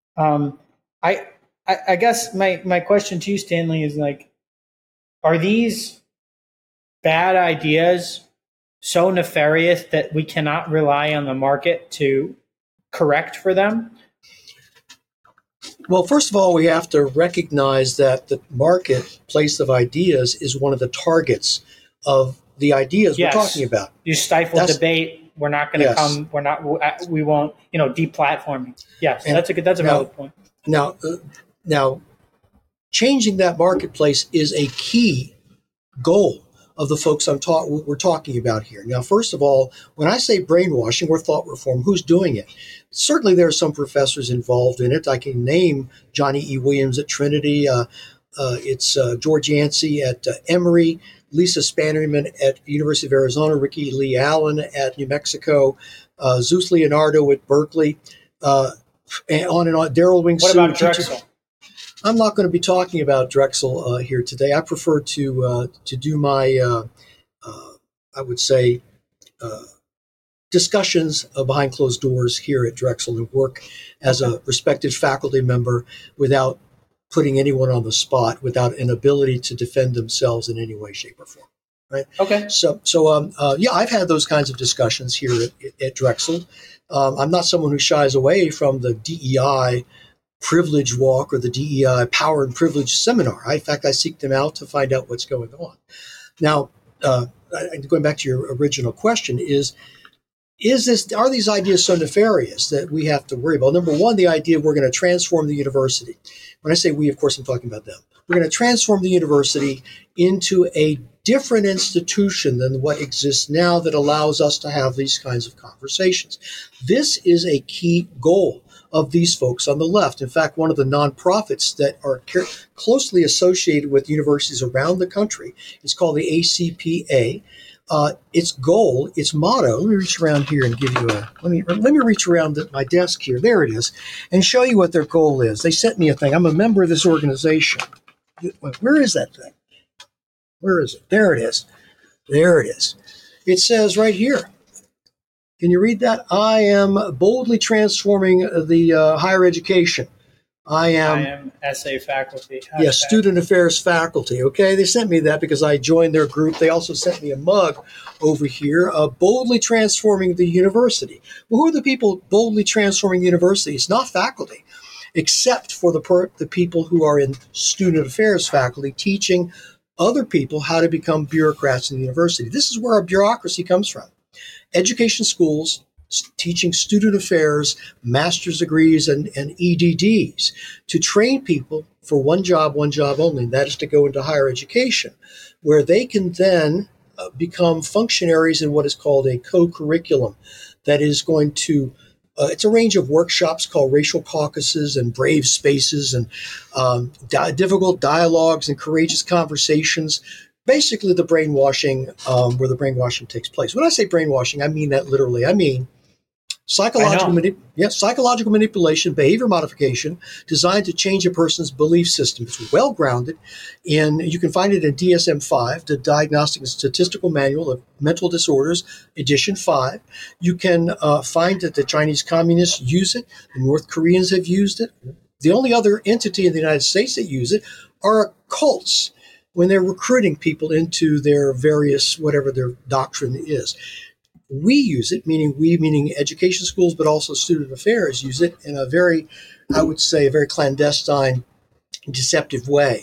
I guess my question to you, Stanley, is like, are these bad ideas so nefarious that we cannot rely on the market to correct for them? Well, first of all, we have to recognize that the marketplace of ideas is one of the targets of the ideas we're talking about. You stifle debate. We're not going to come. We're not. We won't. Deplatforming. Yes, and that's a valid point. Now, changing that marketplace is a key goal of the folks we're talking about here. Now, first of all, when I say brainwashing or thought reform, who's doing it? Certainly there are some professors involved in it. I can name Johnny E. Williams at Trinity. It's George Yancey at Emory, Lisa Spannerman at University of Arizona, Ricky Lee Allen at New Mexico, Zeus Leonardo at Berkeley, and on, Daryl Wing. What about Drexel? I'm not going to be talking about Drexel here today. I prefer to do my, I would say, discussions behind closed doors here at Drexel and work as a respected faculty member without putting anyone on the spot, without an ability to defend themselves in any way, shape, or form. Right. Okay. So I've had those kinds of discussions here at Drexel. I'm not someone who shies away from the DEI privilege walk or the DEI power and privilege seminar. In fact, I seek them out to find out what's going on. Now, going back to your original question, are these ideas so nefarious that we have to worry about? Number one, the idea we're going to transform the university. When I say we, of course, I'm talking about them. We're going to transform the university into a different institution than what exists now that allows us to have these kinds of conversations. This is a key goal of these folks on the left. In fact, one of the nonprofits that are closely associated with universities around the country is called the ACPA. Its goal, its motto. Let me reach around here and give you a. Let me reach around my desk here. There it is, and show you what their goal is. They sent me a thing. I'm a member of this organization. Where is that thing? Where is it? There it is. There it is. It says right here. Can you read that? I am boldly transforming the higher education. I am SA faculty. Yes, student affairs faculty. Okay, they sent me that because I joined their group. They also sent me a mug over here, boldly transforming the university. Well, who are the people boldly transforming the university? It's not faculty, except for the people who are in student affairs faculty teaching other people how to become bureaucrats in the university. This is where our bureaucracy comes from. Education schools teaching student affairs, master's degrees, and EDDs to train people for one job only, and that is to go into higher education, where they can then become functionaries in what is called a co-curriculum that is going to it's a range of workshops called racial caucuses and brave spaces and difficult dialogues and courageous conversations. Basically, the brainwashing, where the brainwashing takes place. When I say brainwashing, I mean that literally. I mean psychological manipulation, behavior modification designed to change a person's belief system. It's well grounded you can find it in DSM-5, the Diagnostic and Statistical Manual of Mental Disorders, edition 5. You can find that the Chinese communists use it. The North Koreans have used it. The only other entity in the United States that use it are cults when they're recruiting people into their various, whatever their doctrine is. We use it, meaning education schools, but also student affairs use it in a very, I would say, a very clandestine, deceptive way,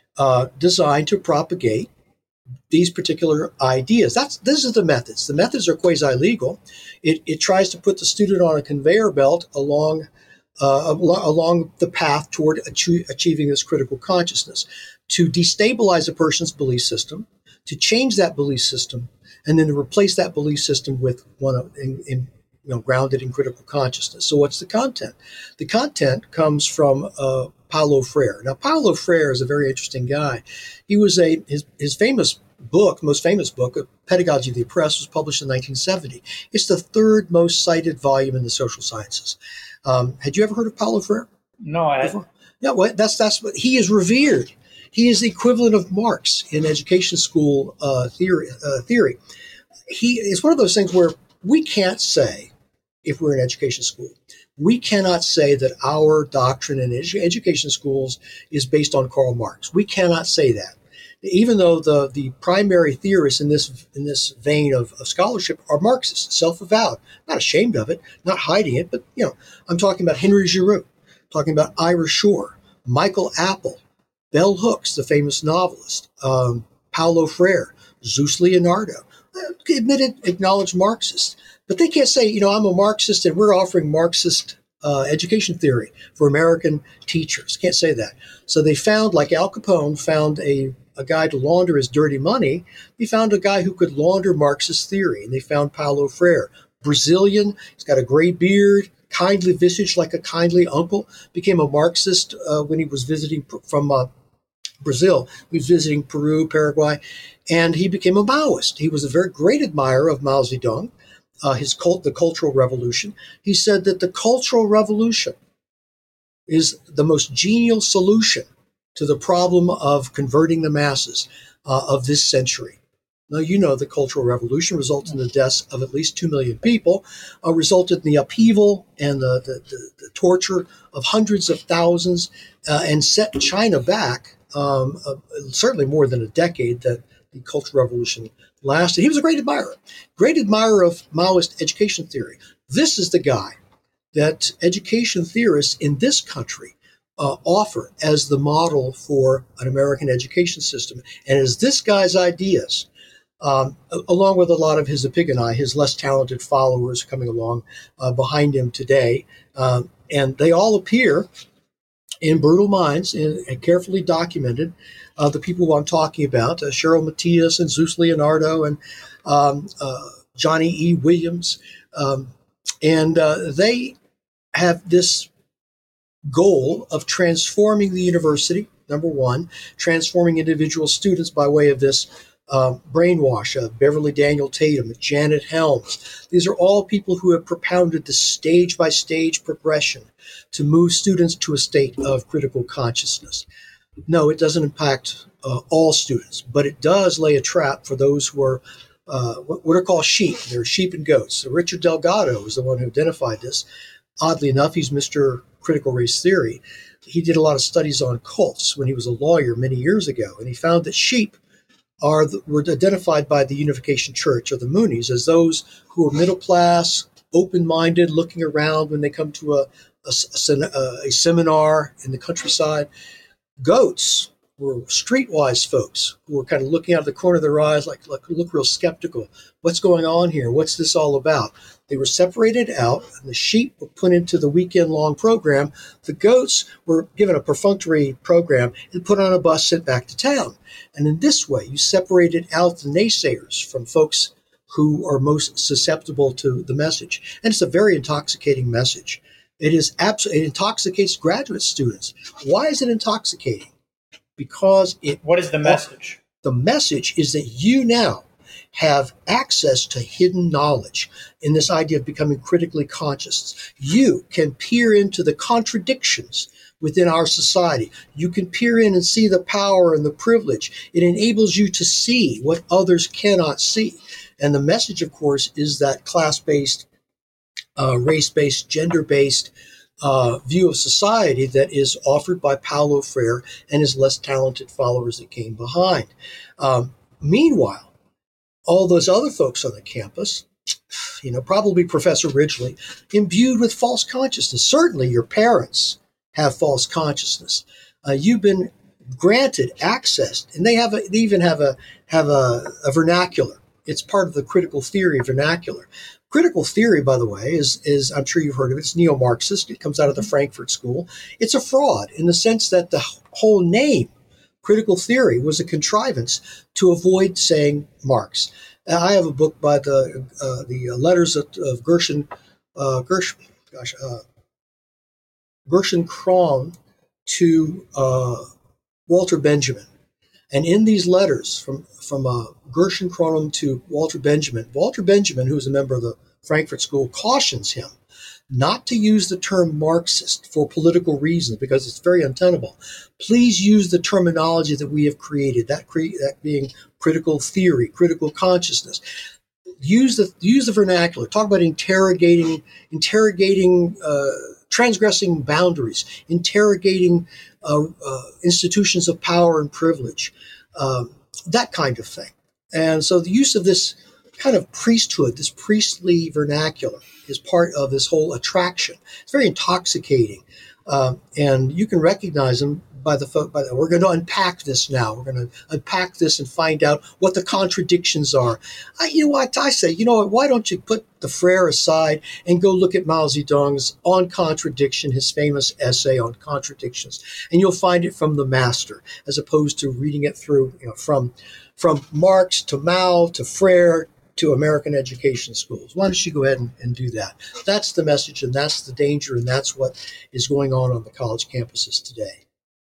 designed to propagate these particular ideas. This is the methods. The methods are quasi-legal. It tries to put the student on a conveyor belt along the path toward achieving this critical consciousness, to destabilize a person's belief system, to change that belief system, and then to replace that belief system with one grounded in critical consciousness. So what's the content? The content comes from Paulo Freire. Now, Paulo Freire is a very interesting guy. He was his most famous book, Pedagogy of the Oppressed, was published in 1970. It's the third most cited volume in the social sciences. Had you ever heard of Paulo Freire? No, I haven't. Yeah, well, that's what he is revered. He is the equivalent of Marx in education school theory. It's one of those things where we can't say, if we're in education school, we cannot say that our doctrine in education schools is based on Karl Marx. We cannot say that. Even though the primary theorists in this vein of scholarship are Marxists, self-avowed, not ashamed of it, not hiding it, but I'm talking about Henry Giroux, talking about Ira Shore, Michael Apple, Bell Hooks, the famous novelist, Paulo Freire, Zeus Leonardo, admitted, acknowledged Marxists. But they can't say, I'm a Marxist and we're offering Marxist education theory for American teachers. Can't say that. So they found, like Al Capone found a guy to launder his dirty money, they found a guy who could launder Marxist theory, and they found Paulo Freire. Brazilian, he's got a gray beard, kindly visage like a kindly uncle, became a Marxist when he was visiting from Brazil. He was visiting Peru, Paraguay, and he became a Maoist. He was a very great admirer of Mao Zedong, the Cultural Revolution. He said that the Cultural Revolution is the most genial solution to the problem of converting the masses of this century. Now, the Cultural Revolution resulted in the deaths of at least 2 million people, resulted in the upheaval and the torture of hundreds of thousands, and set China back certainly more than a decade that the Cultural Revolution lasted. He was a great admirer of Maoist education theory. This is the guy that education theorists in this country offer as the model for an American education system. And as this guy's ideas, along with a lot of his epigoni, his less talented followers coming along behind him today, and they all appear in Brutal Minds and carefully documented. The people who I'm talking about, Cheryl Matias and Zeus Leonardo and Johnny E. Williams, and they have this goal of transforming the university, number one, transforming individual students by way of this brainwash of Beverly Daniel Tatum, Janet Helms. These are all people who have propounded the stage-by-stage progression to move students to a state of critical consciousness. No, it doesn't impact all students, but it does lay a trap for those who are what are called sheep. They're sheep and goats. So Richard Delgado is the one who identified this. Oddly enough, he's Mr. Critical Race Theory. He did a lot of studies on cults when he was a lawyer many years ago, and he found that sheep were identified by the Unification Church, or the Moonies, as those who are middle class, open-minded, looking around when they come to a seminar in the countryside. Goats were streetwise folks who were kind of looking out of the corner of their eyes, like look real skeptical. What's going on here? What's this all about? They were separated out, and the sheep were put into the weekend-long program. The goats were given a perfunctory program and put on a bus sent back to town. And in this way, you separated out the naysayers from folks who are most susceptible to the message. And it's a very intoxicating message. It intoxicates graduate students. Why is it intoxicating? Because What is the message? The message is that you now have access to hidden knowledge in this idea of becoming critically conscious. You can peer into the contradictions within our society. You can peer in and see the power and the privilege. It enables you to see what others cannot see. And the message, of course, is that class-based, race-based, gender-based view of society that is offered by Paulo Freire and his less talented followers that came behind. Meanwhile, all those other folks on the campus, probably Professor Ridgely, imbued with false consciousness. Certainly your parents have false consciousness. You've been granted access, and they even have a vernacular. It's part of the critical theory vernacular. Critical theory, by the way, is I'm sure you've heard of it. It's neo-Marxist. It comes out of the Frankfurt School. It's a fraud in the sense that the whole name, critical theory, was a contrivance to avoid saying Marx. I have a book by the letters of Gershon Kron to Walter Benjamin. And in these letters from Gershon Kron to Walter Benjamin, who is a member of the Frankfurt School, cautions him not to use the term Marxist for political reasons because it's very untenable. Please use the terminology that we have created, that being critical theory, critical consciousness. Use the vernacular. Talk about interrogating, transgressing boundaries, interrogating institutions of power and privilege, that kind of thing. And so the use of this kind of priesthood, this priestly vernacular, is part of this whole attraction. It's very intoxicating, and you can recognize them by we're going to unpack this now. We're going to unpack this and find out what the contradictions are. I say, why don't you put the Freire aside and go look at Mao Zedong's On Contradiction, his famous essay on contradictions, and you'll find it from the master, as opposed to reading it through, from Marx to Mao to Freire to American education schools. Why don't you go ahead and do that? That's the message, and that's the danger, and that's what is going on the college campuses today.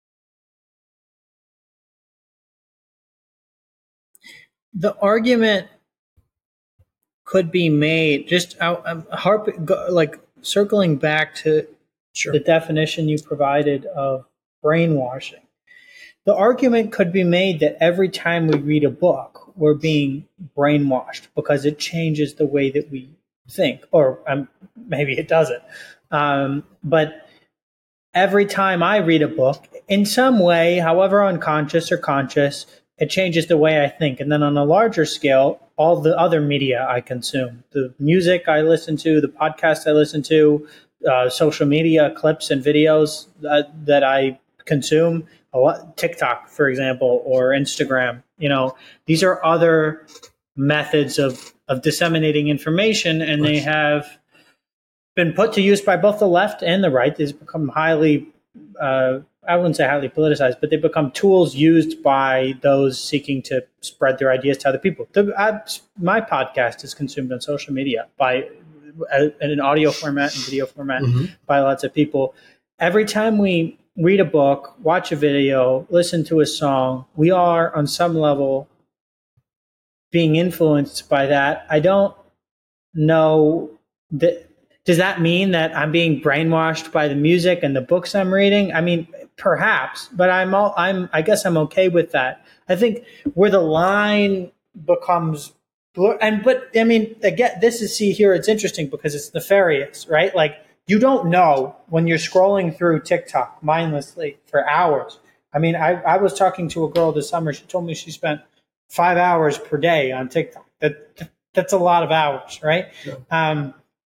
The argument could be made, circling back to Sure. the definition you provided of brainwashing. The argument could be made that every time we read a book, we're being brainwashed because it changes the way that we think, or maybe it doesn't. But every time I read a book, in some way, however unconscious or conscious, it changes the way I think. And then on a larger scale, all the other media I consume, the music I listen to, the podcasts I listen to, social media clips and videos that I consume, TikTok, for example, or Instagram, these are other methods of disseminating information, and they have been put to use by both the left and the right. They've become highly, I wouldn't say highly politicized, but they become tools used by those seeking to spread their ideas to other people. My podcast is consumed on social media by in an audio format and video format by lots of people. Every time we read a book, watch a video, listen to a song, we are on some level being influenced by that. I don't know that. Does that mean that I'm being brainwashed by the music and the books I'm reading? I mean, perhaps, but I guess I'm okay with that. I think where the line becomes blur, but I mean, again, it's interesting because it's nefarious, right? Like, you don't know when you're scrolling through TikTok mindlessly for hours. I mean, I was talking to a girl this summer. She told me she spent 5 hours per day on TikTok. That's a lot of hours, right? Yeah.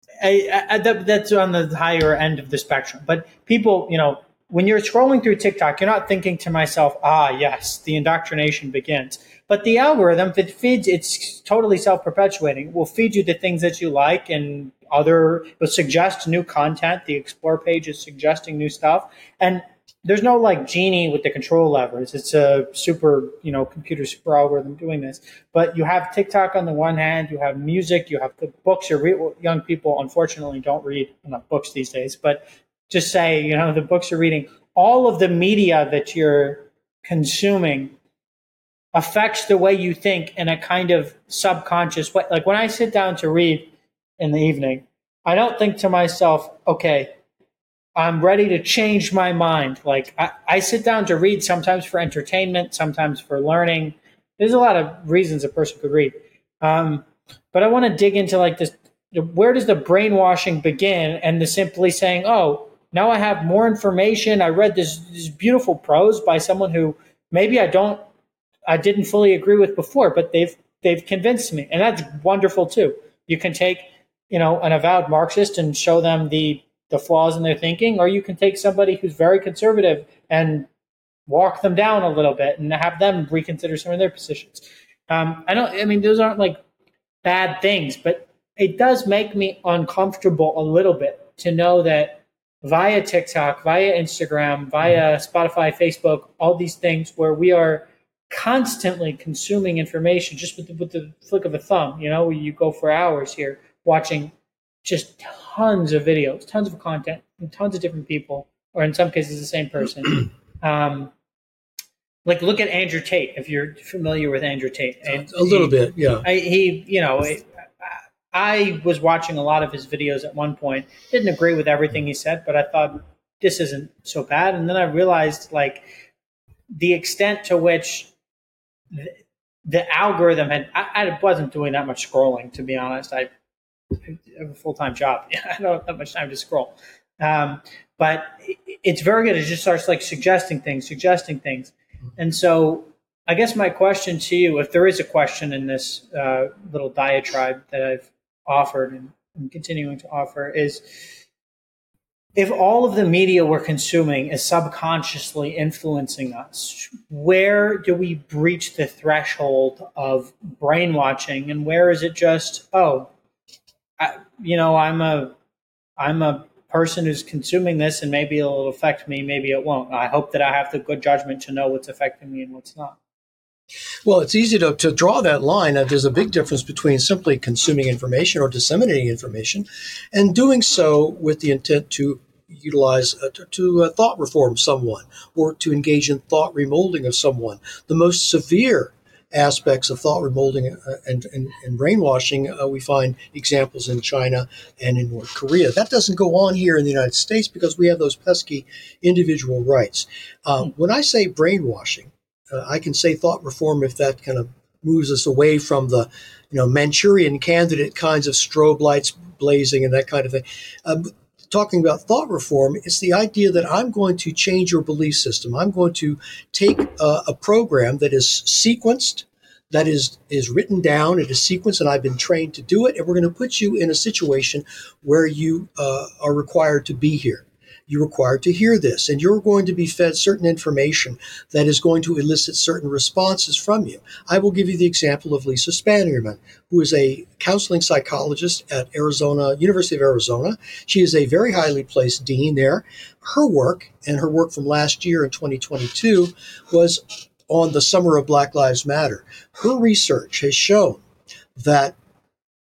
That's on the higher end of the spectrum. But people, when you're scrolling through TikTok, you're not thinking to myself, yes, the indoctrination begins. But the algorithm, it's totally self-perpetuating. It will feed you the things that you like, and it will suggest new content. The Explore page is suggesting new stuff. And there's no like genie with the control levers. It's a super, computer super algorithm doing this. But you have TikTok on the one hand, you have music, you have the books. Young people, unfortunately, don't read enough books these days. But just say, the books you're reading, all of the media that you're consuming affects the way you think in a kind of subconscious way. Like when I sit down to read in the evening, I don't think to myself, okay, I'm ready to change my mind. Like I sit down to read sometimes for entertainment, sometimes for learning. There's a lot of reasons a person could read. But I want to dig into like this. Where does the brainwashing begin? And the simply saying, oh, now I have more information. I read this beautiful prose by someone who maybe I didn't fully agree with before, but they've convinced me. And that's wonderful too. You can take, an avowed Marxist and show them the flaws in their thinking, or you can take somebody who's very conservative and walk them down a little bit and have them reconsider some of their positions. Those aren't like bad things, but it does make me uncomfortable a little bit to know that via TikTok, via Instagram, via Spotify, Facebook, all these things where we are constantly consuming information just with the flick of a thumb. You go for hours here watching just tons of videos, tons of content, and tons of different people, or in some cases the same person. Like look at Andrew Tate, if you're familiar with Andrew Tate. A little bit, yeah. I was watching a lot of his videos at one point. Didn't agree with everything he said, but I thought this isn't so bad. And then I realized like the extent to which the algorithm I wasn't doing that much scrolling, to be honest. I have a full-time job. I don't have much time to scroll. But it's very good. It just starts like suggesting things. And so I guess my question to you, if there is a question in this little diatribe that I've offered and continuing to offer, is if all of the media we're consuming is subconsciously influencing us, where do we breach the threshold of brainwashing, and where is it just, I'm a person who's consuming this, and maybe it'll affect me, maybe it won't. I hope that I have the good judgment to know what's affecting me and what's not. Well, it's easy to draw that line. There's a big difference between simply consuming information or disseminating information and doing so with the intent to utilize, to thought reform someone or to engage in thought remolding of someone. The most severe aspects of thought remolding and brainwashing, we find examples in China and in North Korea. That doesn't go on here in the United States because we have those pesky individual rights. When I say brainwashing, I can say thought reform if that kind of moves us away from the, Manchurian candidate kinds of strobe lights blazing and that kind of thing. Talking about thought reform, it's the idea that I'm going to change your belief system. I'm going to take a program that is sequenced, that is written down, it is sequenced, and I've been trained to do it, and we're going to put you in a situation where you are required to be here. You're required to hear this, and you're going to be fed certain information that is going to elicit certain responses from you. I will give you the example of Lisa Spanierman, who is a counseling psychologist at University of Arizona. She is a very highly placed dean there. Her work, and her work from last year in 2022, was on the Summer of Black Lives Matter. Her research has shown that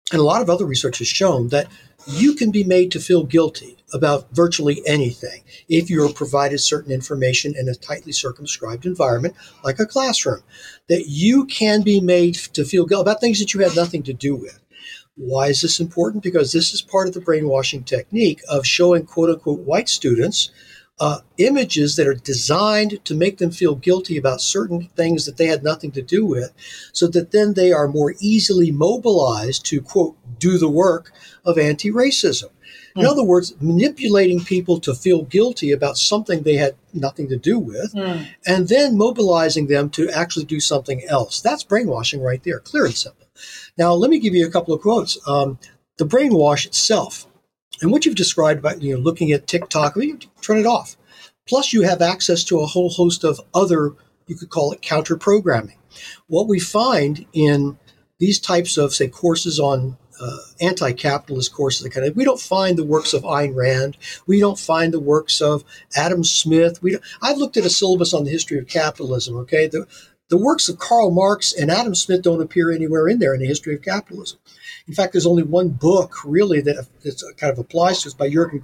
and a lot of other research has shown that you can be made to feel guilty about virtually anything if you're provided certain information in a tightly circumscribed environment like a classroom. That you can be made to feel guilty about things that you had nothing to do with. Why is this important? Because this is part of the brainwashing technique of showing quote unquote white students images that are designed to make them feel guilty about certain things that they had nothing to do with, so that then they are more easily mobilized to, quote, do the work of anti-racism. In other words, manipulating people to feel guilty about something they had nothing to do with, and then mobilizing them to actually do something else. That's brainwashing right there, clear and simple. Now, let me give you a couple of quotes. The brainwash itself, and what you've described about looking at TikTok, you turn it off. Plus, you have access to a whole host of other, you could call it counter programming. What we find in these types of, say, courses on anti-capitalist courses, we don't find the works of Ayn Rand. We don't find the works of Adam Smith. I've looked at a syllabus on the history of capitalism. Okay, the works of Karl Marx and Adam Smith don't appear anywhere in there in the history of capitalism. In fact, there's only one book really that kind of applies to us by Jürgen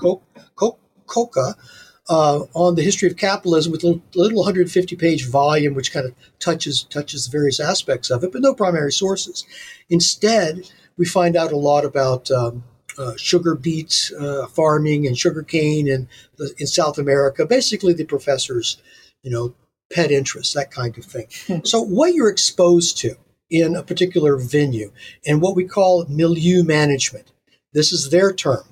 Koka on the history of capitalism, with a little 150-page volume which kind of touches the various aspects of it, but no primary sources. Instead, we find out a lot about sugar beet farming and sugar cane in South America, basically the professor's, pet interests, that kind of thing. So what you're exposed to in a particular venue and what we call milieu management, this is their term.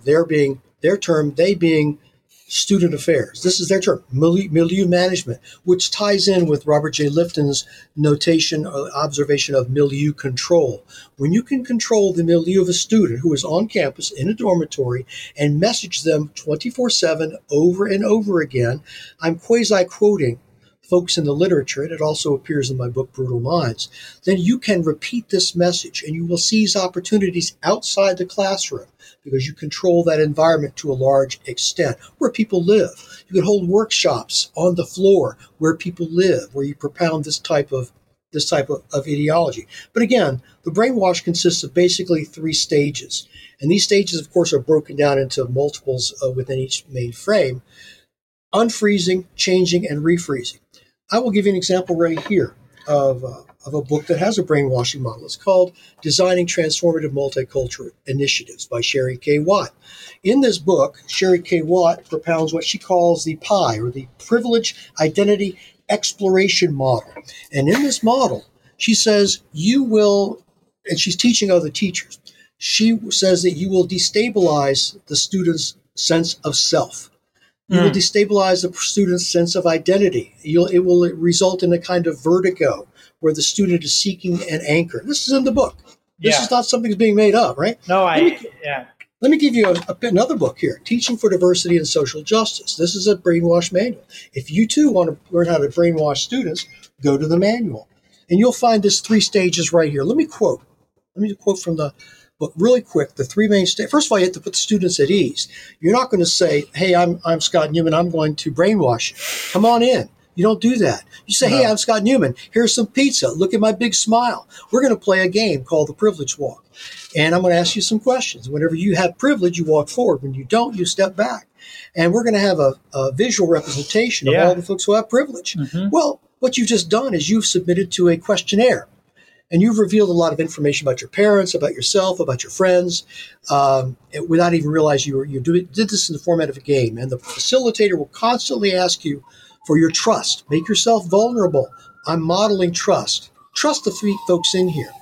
They being student affairs. This is their term, milieu management, which ties in with Robert J. Lifton's notation or observation of milieu control. When you can control the milieu of a student who is on campus in a dormitory and message them 24/7 over and over again, I'm quasi-quoting folks in the literature, and it also appears in my book, Brutal Minds, then you can repeat this message and you will seize opportunities outside the classroom because you control that environment to a large extent where people live. You can hold workshops on the floor where people live, where you propound this type of ideology. But again, the brainwash consists of basically 3 stages. And these stages, of course, are broken down into multiples within each main frame: unfreezing, changing, and refreezing. I will give you an example right here of a book that has a brainwashing model. It's called Designing Transformative Multicultural Initiatives by Sherry K. Watt. In this book, Sherry K. Watt propounds what she calls the PIE, or the Privilege Identity Exploration Model. And in this model, she says you will, and she's teaching other teachers, she says that you will destabilize the student's sense of self. You will destabilize the student's sense of identity. It will result in a kind of vertigo where the student is seeking an anchor. This is in the book. This is not something that's being made up, right? No, Let me give you another book here, Teaching for Diversity and Social Justice. This is a brainwash manual. If you too want to learn how to brainwash students, go to the manual. And you'll find this 3 stages right here. Let me quote from the book really quick, the 3 main stages. First of all, you have to put the students at ease. You're not going to say, hey, I'm Scott Newman, I'm going to brainwash you. Come on in. You don't do that. You say, hey, I'm Scott Newman. Here's some pizza. Look at my big smile. We're going to play a game called the Privilege Walk. And I'm going to ask you some questions. Whenever you have privilege, you walk forward. When you don't, you step back. And we're going to have a visual representation of all the folks who have privilege. Mm-hmm. Well, what you've just done is you've submitted to a questionnaire. And you've revealed a lot of information about your parents, about yourself, about your friends, without even realizing you did this in the format of a game. And the facilitator will constantly ask you for your trust. Make yourself vulnerable. I'm modeling trust. Trust the 3 folks in here.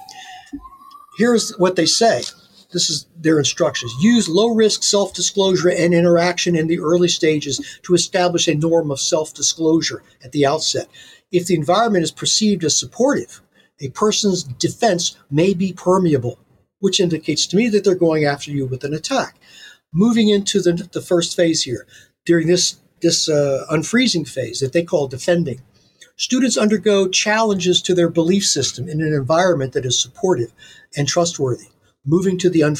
Here's what they say. This is their instructions. Use low-risk self-disclosure and interaction in the early stages to establish a norm of self-disclosure at the outset. If the environment is perceived as supportive, a person's defense may be permeable, which indicates to me that they're going after you with an attack. Moving into the first phase here, during this unfreezing phase that they call defending, students undergo challenges to their belief system in an environment that is supportive and trustworthy. Moving to the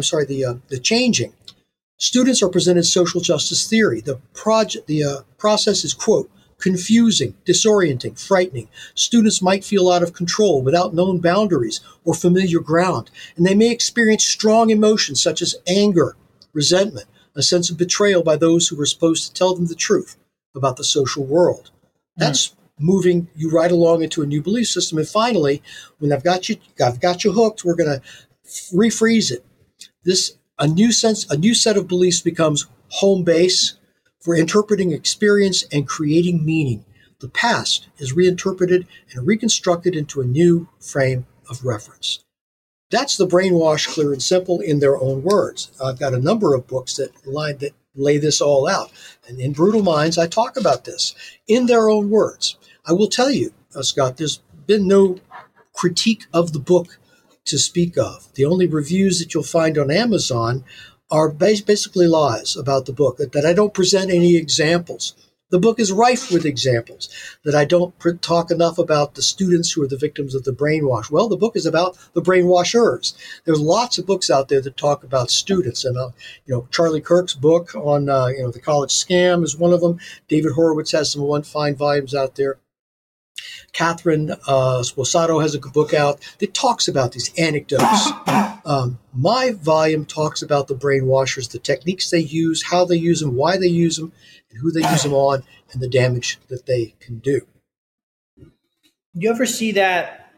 the changing, students are presented social justice theory. The process is, quote, confusing, disorienting, frightening. Students might feel out of control without known boundaries or familiar ground, and they may experience strong emotions such as anger, resentment, a sense of betrayal by those who were supposed to tell them the truth about the social world. That's moving you right along into a new belief system. And finally, when I've got you hooked, we're going to refreeze it. A new set of beliefs becomes home base for interpreting experience and creating meaning. The past is reinterpreted and reconstructed into a new frame of reference. That's the brainwash, clear and simple, in their own words. I've got a number of books that lay this all out. And in Brutal Minds, I talk about this in their own words. I will tell you, Scott, there's been no critique of the book to speak of. The only reviews that you'll find on Amazon are basically lies about the book, that I don't present any examples. The book is rife with examples, that I don't talk enough about the students who are the victims of the brainwash. Well, the book is about the brainwashers. There's lots of books out there that talk about students. And, Charlie Kirk's book on, the college scam is one of them. David Horowitz has some fine volumes out there. Catherine Sposato has a book out that talks about these anecdotes. My volume talks about the brainwashers, the techniques they use, how they use them, why they use them, and who they use them on, and the damage that they can do. You ever see that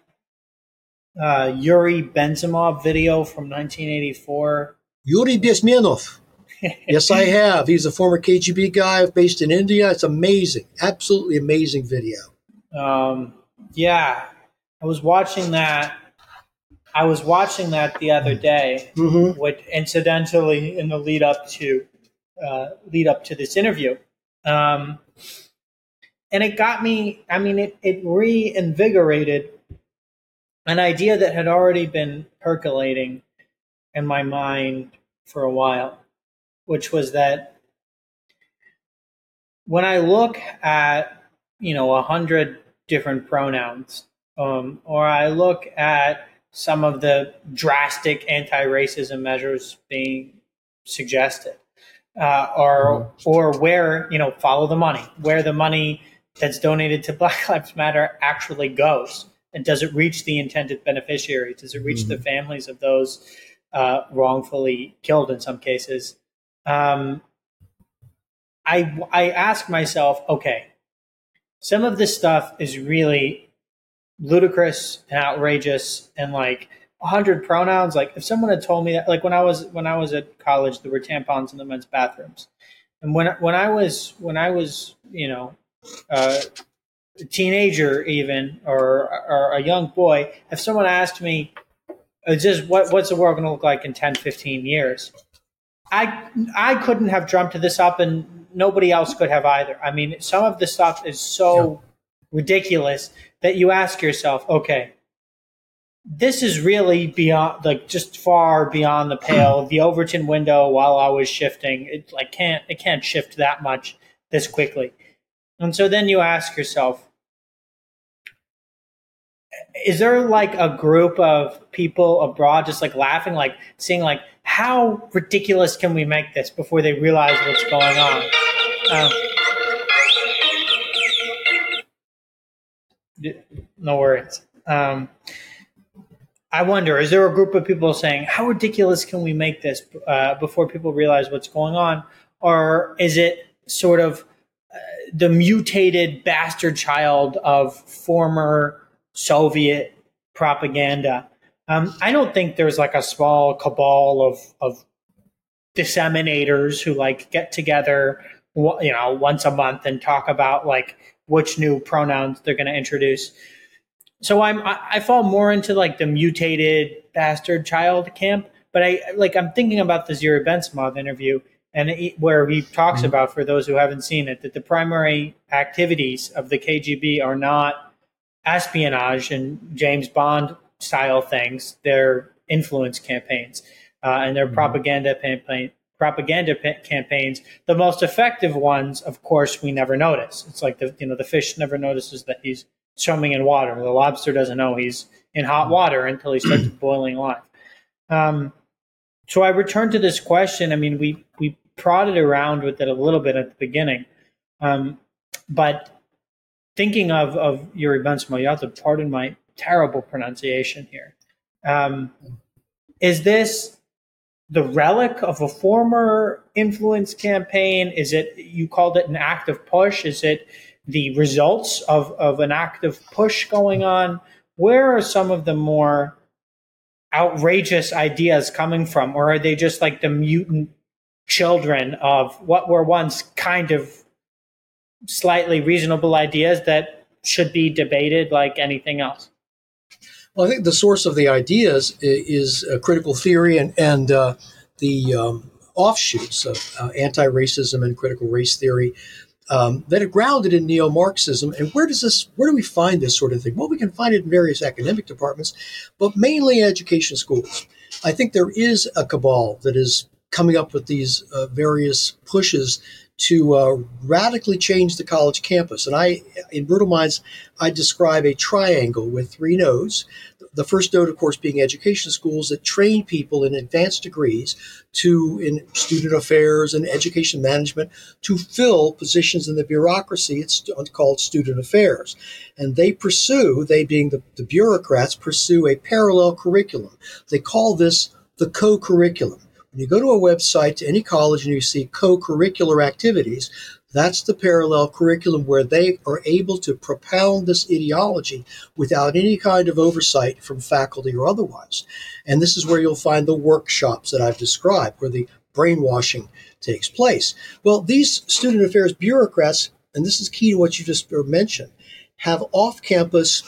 Yuri Bezmenov video from 1984? Yuri Bezmenov. Yes, I have. He's a former KGB guy based in India. It's amazing. Absolutely amazing video. Yeah, I was watching that the other day, which incidentally in the lead up to this interview. And it got me, it reinvigorated an idea that had already been percolating in my mind for a while, which was that when I look at, 100 different pronouns, or I look at some of the drastic anti-racism measures being suggested, or where, follow the money, where the money that's donated to Black Lives Matter actually goes, and does it reach the intended beneficiaries? Does it reach the families of those wrongfully killed in some cases? I ask myself, okay, some of this stuff is really ludicrous and outrageous, and like 100 pronouns. Like if someone had told me that, like when I was at college, there were tampons in the men's bathrooms, and when I was a teenager even, or a young boy, if someone asked me, just what's the world going to look like in 10, 15 years? I couldn't have dreamt this up, and nobody else could have either. I mean, some of the stuff is so ridiculous that you ask yourself, okay, this is really beyond, like, just far beyond the pale. The Overton window, while I was shifting, it can't shift that much this quickly. And so then you ask yourself, is there like a group of people abroad just like laughing, like seeing like, how ridiculous can we make this before they realize what's going on? No worries. I wonder, is there a group of people saying, how ridiculous can we make this before people realize what's going on? Or is it sort of the mutated bastard child of former Soviet propaganda? I don't think there's like a small cabal of disseminators who like get together, once a month and talk about like which new pronouns they're going to introduce. So I fall more into like the mutated bastard child camp, but I'm thinking about the Yuri Bezmenov interview, and where he talks about, for those who haven't seen it, that the primary activities of the KGB are not espionage and James Bond style things. They're influence campaigns, and they're propaganda campaigns. The most effective ones, of course, we never notice. It's like the fish never notices that he's swimming in water. The lobster doesn't know he's in hot water until he starts boiling alive. So I return to this question. I mean, we prodded around with it a little bit at the beginning, but thinking of Yuri Benzema, you have to pardon my terrible pronunciation here. Is this the relic of a former influence campaign? Is it, you called it an active push? Is it the results of an active push going on? Where are some of the more outrageous ideas coming from? Or are they just like the mutant children of what were once kind of slightly reasonable ideas that should be debated like anything else? Well, I think the source of the ideas is critical theory and the offshoots of anti-racism and critical race theory that are grounded in neo-Marxism. And where do we find this sort of thing? Well, we can find it in various academic departments, but mainly education schools. I think there is a cabal that is coming up with these various pushes to radically change the college campus. And in Brutal Minds, I describe a triangle with 3 nodes. The first node, of course, being education schools that train people in advanced degrees in student affairs and education management to fill positions in the bureaucracy. It's called student affairs. And they being the bureaucrats, pursue a parallel curriculum. They call this the co-curriculum. When you go to a website to any college and you see co-curricular activities, that's the parallel curriculum where they are able to propound this ideology without any kind of oversight from faculty or otherwise. And this is where you'll find the workshops that I've described, where the brainwashing takes place. Well, these student affairs bureaucrats, and this is key to what you just mentioned, have off-campus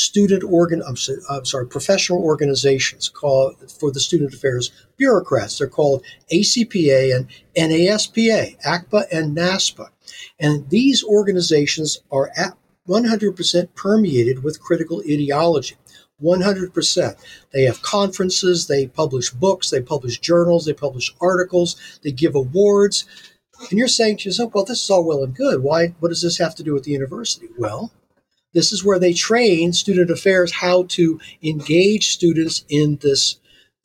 professional organizations called for the student affairs bureaucrats. They're called ACPA and NASPA, ACPA and NASPA. And these organizations are 100% permeated with critical ideology. 100%. They have conferences, they publish books, they publish journals, they publish articles, they give awards. And you're saying to yourself, well, this is all well and good. What does this have to do with the university? Well, this is where they train student affairs how to engage students in this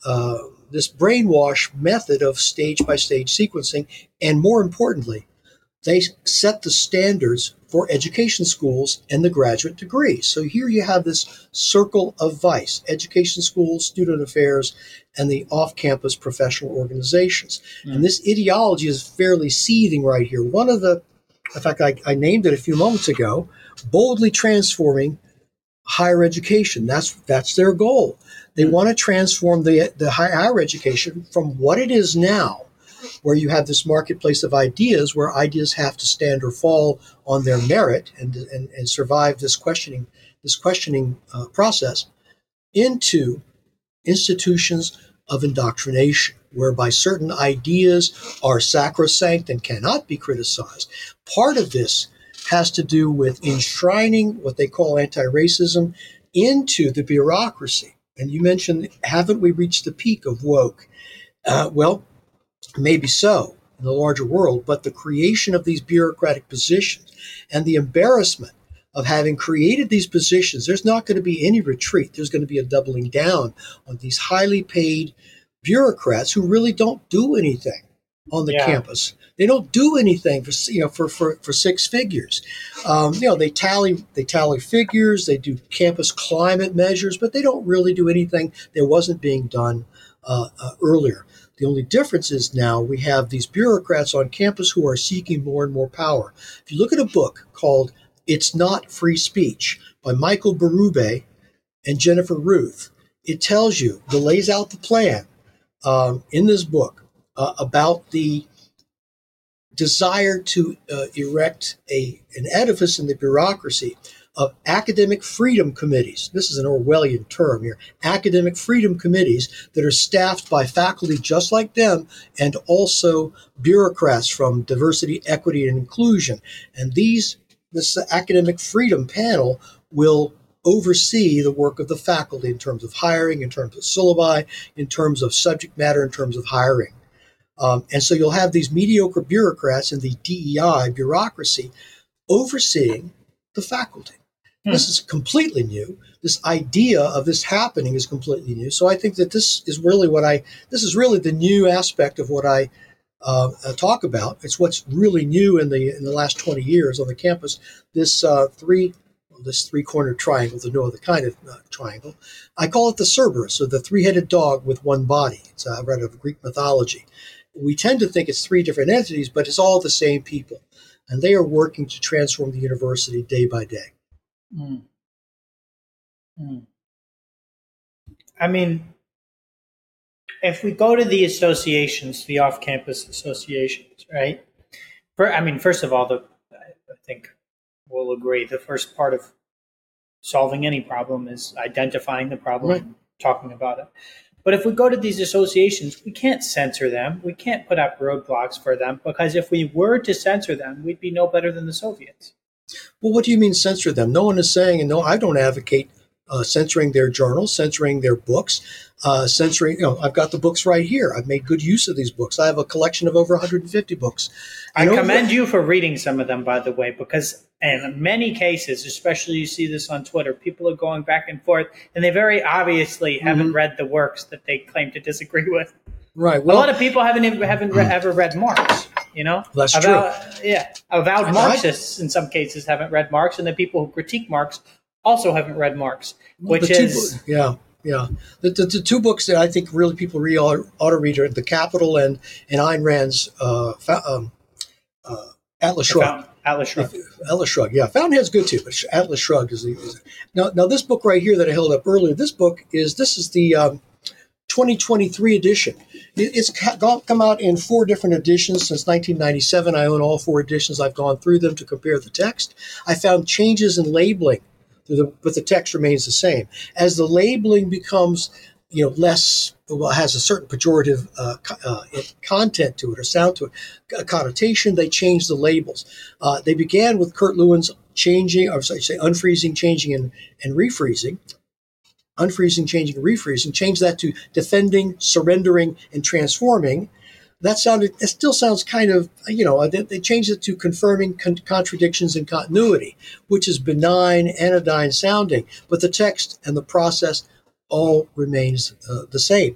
brainwash method of stage-by-stage sequencing. And more importantly, they set the standards for education schools and the graduate degree. So here you have this circle of vice: education schools, student affairs, and the off-campus professional organizations. Mm. And this ideology is fairly seething right here. In fact, I named it a few moments ago, boldly transforming higher education. That's their goal. They want to transform the higher education from what it is now, where you have this marketplace of ideas, where ideas have to stand or fall on their merit and survive this questioning process, into institutions of indoctrination, whereby certain ideas are sacrosanct and cannot be criticized. Part of this has to do with enshrining what they call anti-racism into the bureaucracy. And you mentioned, haven't we reached the peak of woke? Well, maybe so in the larger world, but the creation of these bureaucratic positions and the embarrassment of having created these positions, there's not going to be any retreat. There's going to be a doubling down on these highly paid bureaucrats who really don't do anything on the campus. They don't do anything for 6 figures. They tally figures. They do campus climate measures, but they don't really do anything that wasn't being done earlier. The only difference is now we have these bureaucrats on campus who are seeking more and more power. If you look at a book called "It's Not Free Speech" by Michael Berube and Jennifer Ruth, it lays out the plan in this book about the desire to erect an edifice in the bureaucracy of academic freedom committees. This is an Orwellian term here. Academic freedom committees that are staffed by faculty just like them, and also bureaucrats from diversity, equity, and inclusion. And this academic freedom panel will oversee the work of the faculty in terms of hiring, in terms of syllabi, in terms of subject matter, in terms of hiring. And so you'll have these mediocre bureaucrats in the DEI bureaucracy overseeing the faculty. This is completely new. This idea of this happening is completely new. So I think that this is really the new aspect of what I talk about. It's what's really new in the last 20 years on the campus. This three-cornered triangle, the no other kind of triangle. I call it the Cerberus, or the three-headed dog with one body. It's out of Greek mythology. We tend to think it's three different entities, but it's all the same people. And they are working to transform the university day by day. Mm. Mm. I mean, if we go to the associations, the off-campus associations, right? First of all, I think we'll agree the first part of solving any problem is identifying the problem and talking about it. But if we go to these associations, we can't censor them. We can't put up roadblocks for them, because if we were to censor them, we'd be no better than the Soviets. Well, what do you mean censor them? No one is saying, and no, I don't advocate censoring their journals, censoring their books, censoring, I've got the books right here. I've made good use of these books. I have a collection of over 150 books. I commend you for reading some of them, by the way, because in many cases, especially you see this on Twitter, people are going back and forth, and they very obviously haven't read the works that they claim to disagree with. Right. Well, a lot of people haven't ever read Marx. That's true. Yeah, avowed Marxists in some cases haven't read Marx, and the people who critique Marx also haven't read Marx, which is the two books that I think really people ought to read are The Capital and Ayn Rand's Atlas Shrugged. Atlas Shrugged. Atlas Shrugged, yeah. Fountainhead's good too, but Atlas Shrugged is now this book right here that I held up earlier. This is the 2023 edition. It's come out in 4 different editions since 1997. I own all 4 editions. I've gone through them to compare the text. I found changes in labeling, but the text remains the same. As the labeling becomes, less, has a certain pejorative content to it or sound to it, a connotation, they change the labels. They began with Kurt Lewin's unfreezing, changing, and refreezing. Unfreezing, changing, and refreezing. Change that to defending, surrendering, and transforming. It still sounds kind of, they changed it to confirming contradictions and continuity, which is benign, anodyne sounding, but the text and the process all remains the same.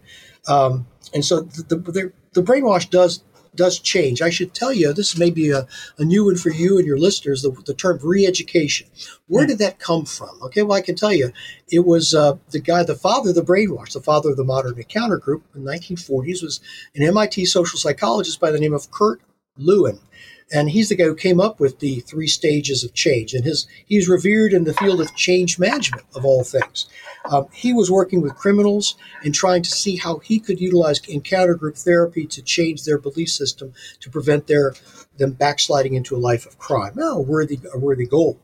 And so the brainwash does change. I should tell you, this may be a new one for you and your listeners, the term re-education. Where did that come from? Okay, well, I can tell you, it was the father of the brainwash, the father of the modern encounter group in the 1940s, was an MIT social psychologist by the name of Kurt Lewin. And he's the guy who came up with the 3 stages of change. And he's revered in the field of change management, of all things. He was working with criminals and trying to see how he could utilize encounter group therapy to change their belief system to prevent them backsliding into a life of crime. A worthy goal.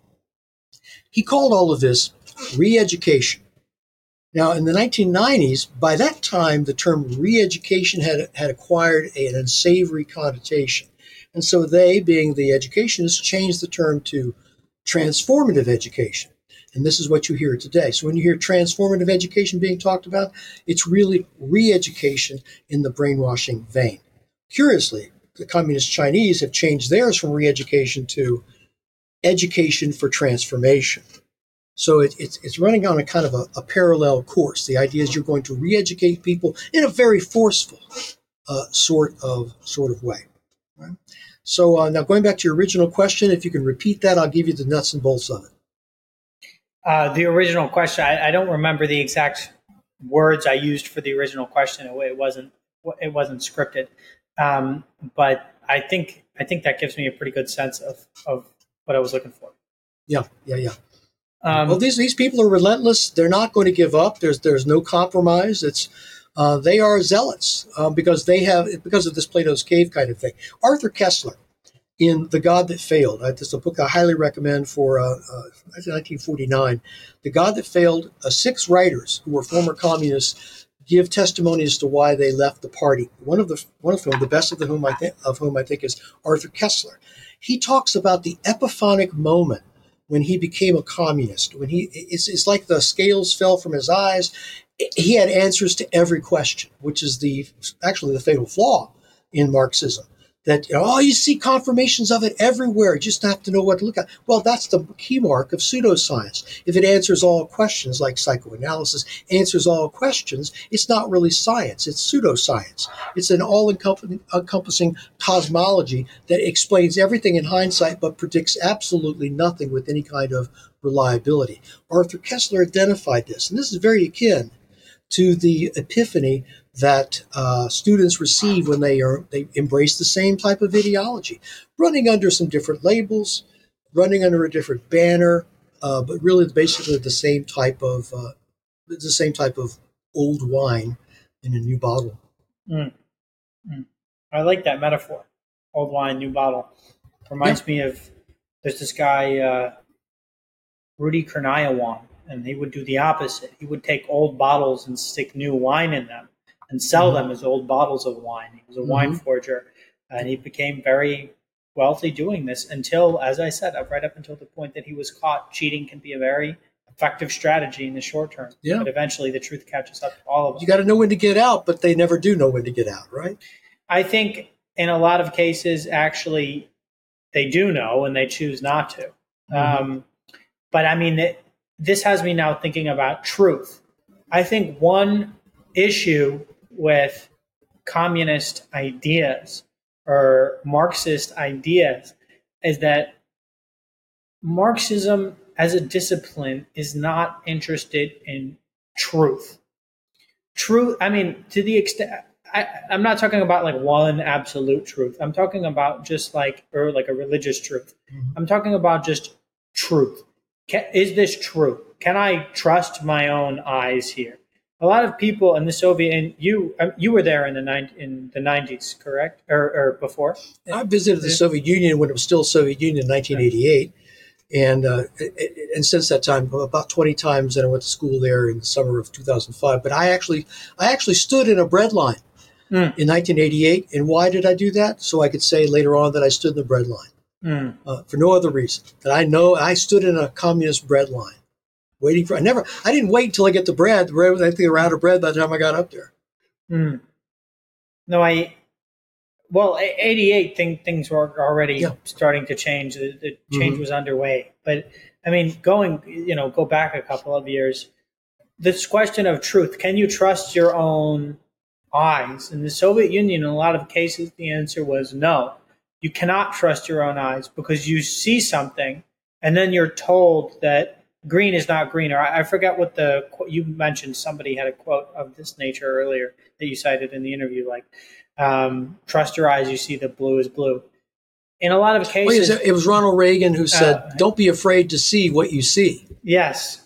He called all of this re-education. Now, in the 1990s, by that time, the term re-education had acquired an unsavory connotation. And so they, being the educationists, changed the term to transformative education. And this is what you hear today. So when you hear transformative education being talked about, it's really re-education in the brainwashing vein. Curiously, the communist Chinese have changed theirs from re-education to education for transformation. So it's running on a kind of a parallel course. The idea is you're going to re-educate people in a very forceful sort of way. Right? So now going back to your original question, if you can repeat that, I'll give you the nuts and bolts of it. The original question, I don't remember the exact words I used for the original question. It wasn't scripted, but I think that gives me a pretty good sense of what I was looking for. Yeah. Well, these people are relentless. They're not going to give up. There's no compromise. They are zealots because of this Plato's Cave kind of thing. Arthur Koestler, in The God That Failed, this is a book I highly recommend for 1949. The God That Failed. 6 writers who were former communists give testimony as to why they left the party. One of whom, the best of whom I think is Arthur Koestler. He talks about the epiphanic moment when he became a communist. It's like the scales fell from his eyes. He had answers to every question, which is actually the fatal flaw in Marxism. that, oh, you see confirmations of it everywhere. You just have to know what to look at. Well, that's the key mark of pseudoscience. If it answers all questions, like psychoanalysis answers all questions, it's not really science. It's pseudoscience. It's an all-encompassing cosmology that explains everything in hindsight but predicts absolutely nothing with any kind of reliability. Arthur Koestler identified this, and this is very akin to the epiphany that students receive when they embrace the same type of ideology, running under some different labels, running under a different banner, but really basically the same type of old wine in a new bottle. Mm. Mm. I like that metaphor. Old wine, new bottle. Reminds me of, there's this guy, Rudy Kurniawan, and he would do the opposite. He would take old bottles and stick new wine in them and sell them as old bottles of wine. He was a wine forger, and he became very wealthy doing this until, as I said, right up until the point that he was caught. Cheating can be a very effective strategy in the short term, but eventually the truth catches up to all of us. You got to know when to get out, but they never do know when to get out, right? I think in a lot of cases, actually, they do know and they choose not to. But I mean, this has me now thinking about truth. I think one issue with communist ideas or Marxist ideas is that Marxism as a discipline is not interested in truth. Truth, I mean, to the extent, I'm not talking about like one absolute truth. I'm talking about just like a religious truth. I'm talking about just truth. Is this true? Can I trust my own eyes here? A lot of people in the Soviet, and you were there in the 90s, correct? Or before? I visited the Soviet Union when it was still Soviet Union in 1988. And since that time, about 20 times, and I went to school there in the summer of 2005. But I actually stood in a bread line in 1988. And why did I do that? So I could say later on that I stood in the bread line. For no other reason. That I know I stood in a communist bread line, waiting for. I didn't wait until I get the bread. I think they were out of bread by the time I got up there. No, 88 things were already starting to change. The change was underway. But I mean, go back a couple of years. This question of truth: can you trust your own eyes? In the Soviet Union, in a lot of cases, the answer was no. You cannot trust your own eyes because you see something and then you're told that green is not green. Or I forget what you mentioned. Somebody had a quote of this nature earlier that you cited in the interview, like, trust your eyes, you see the blue is blue. In a lot of cases... It was Ronald Reagan who said, don't be afraid to see what you see. Yes.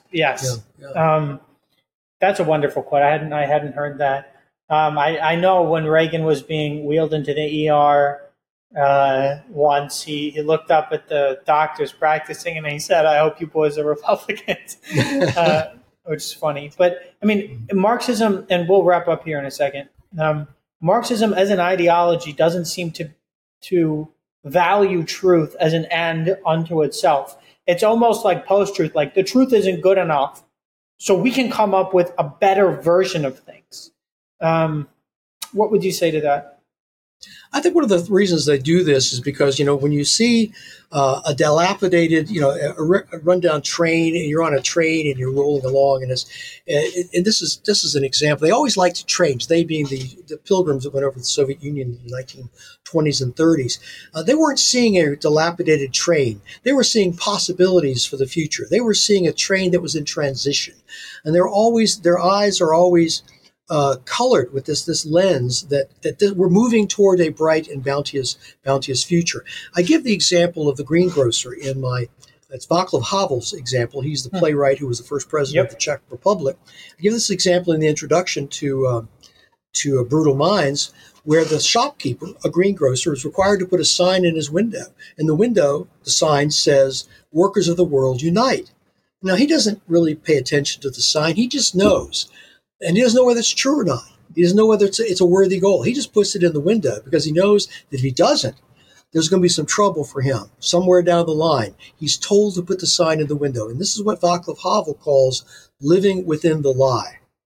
That's a wonderful quote. I hadn't heard that. I know when Reagan was being wheeled into the ER once, he looked up at the doctors practicing and he said, I hope you boys are Republicans, which is funny. But I mean, Marxism, and we'll wrap up here in a second, Marxism as an ideology doesn't seem to value truth as an end unto itself. It's almost like post-truth, like the truth isn't good enough, so we can come up with a better version of things. What would you say to that? I think one of the reasons they do this is because, when you see a dilapidated, a rundown train, and you're on a train and you're rolling along, and this is an example. They always liked trains. They being the pilgrims that went over to the Soviet Union in the 1920s and 30s. They weren't seeing a dilapidated train. They were seeing possibilities for the future. They were seeing a train that was in transition, and their eyes are always colored with this lens that we're moving toward a bright and bounteous future. I give the example of the greengrocer it's Václav Havel's example. He's the playwright who was the first president of the Czech Republic. I give this example in the introduction to Brutal Minds, where the shopkeeper, a greengrocer, is required to put a sign in his window. In the window, the sign says, "Workers of the world unite." Now, he doesn't really pay attention to the sign. He just knows. And he doesn't know whether it's true or not. He doesn't know whether it's a worthy goal. He just puts it in the window because he knows that if he doesn't, there's going to be some trouble for him somewhere down the line. He's told to put the sign in the window. And this is what Václav Havel calls living within the lie.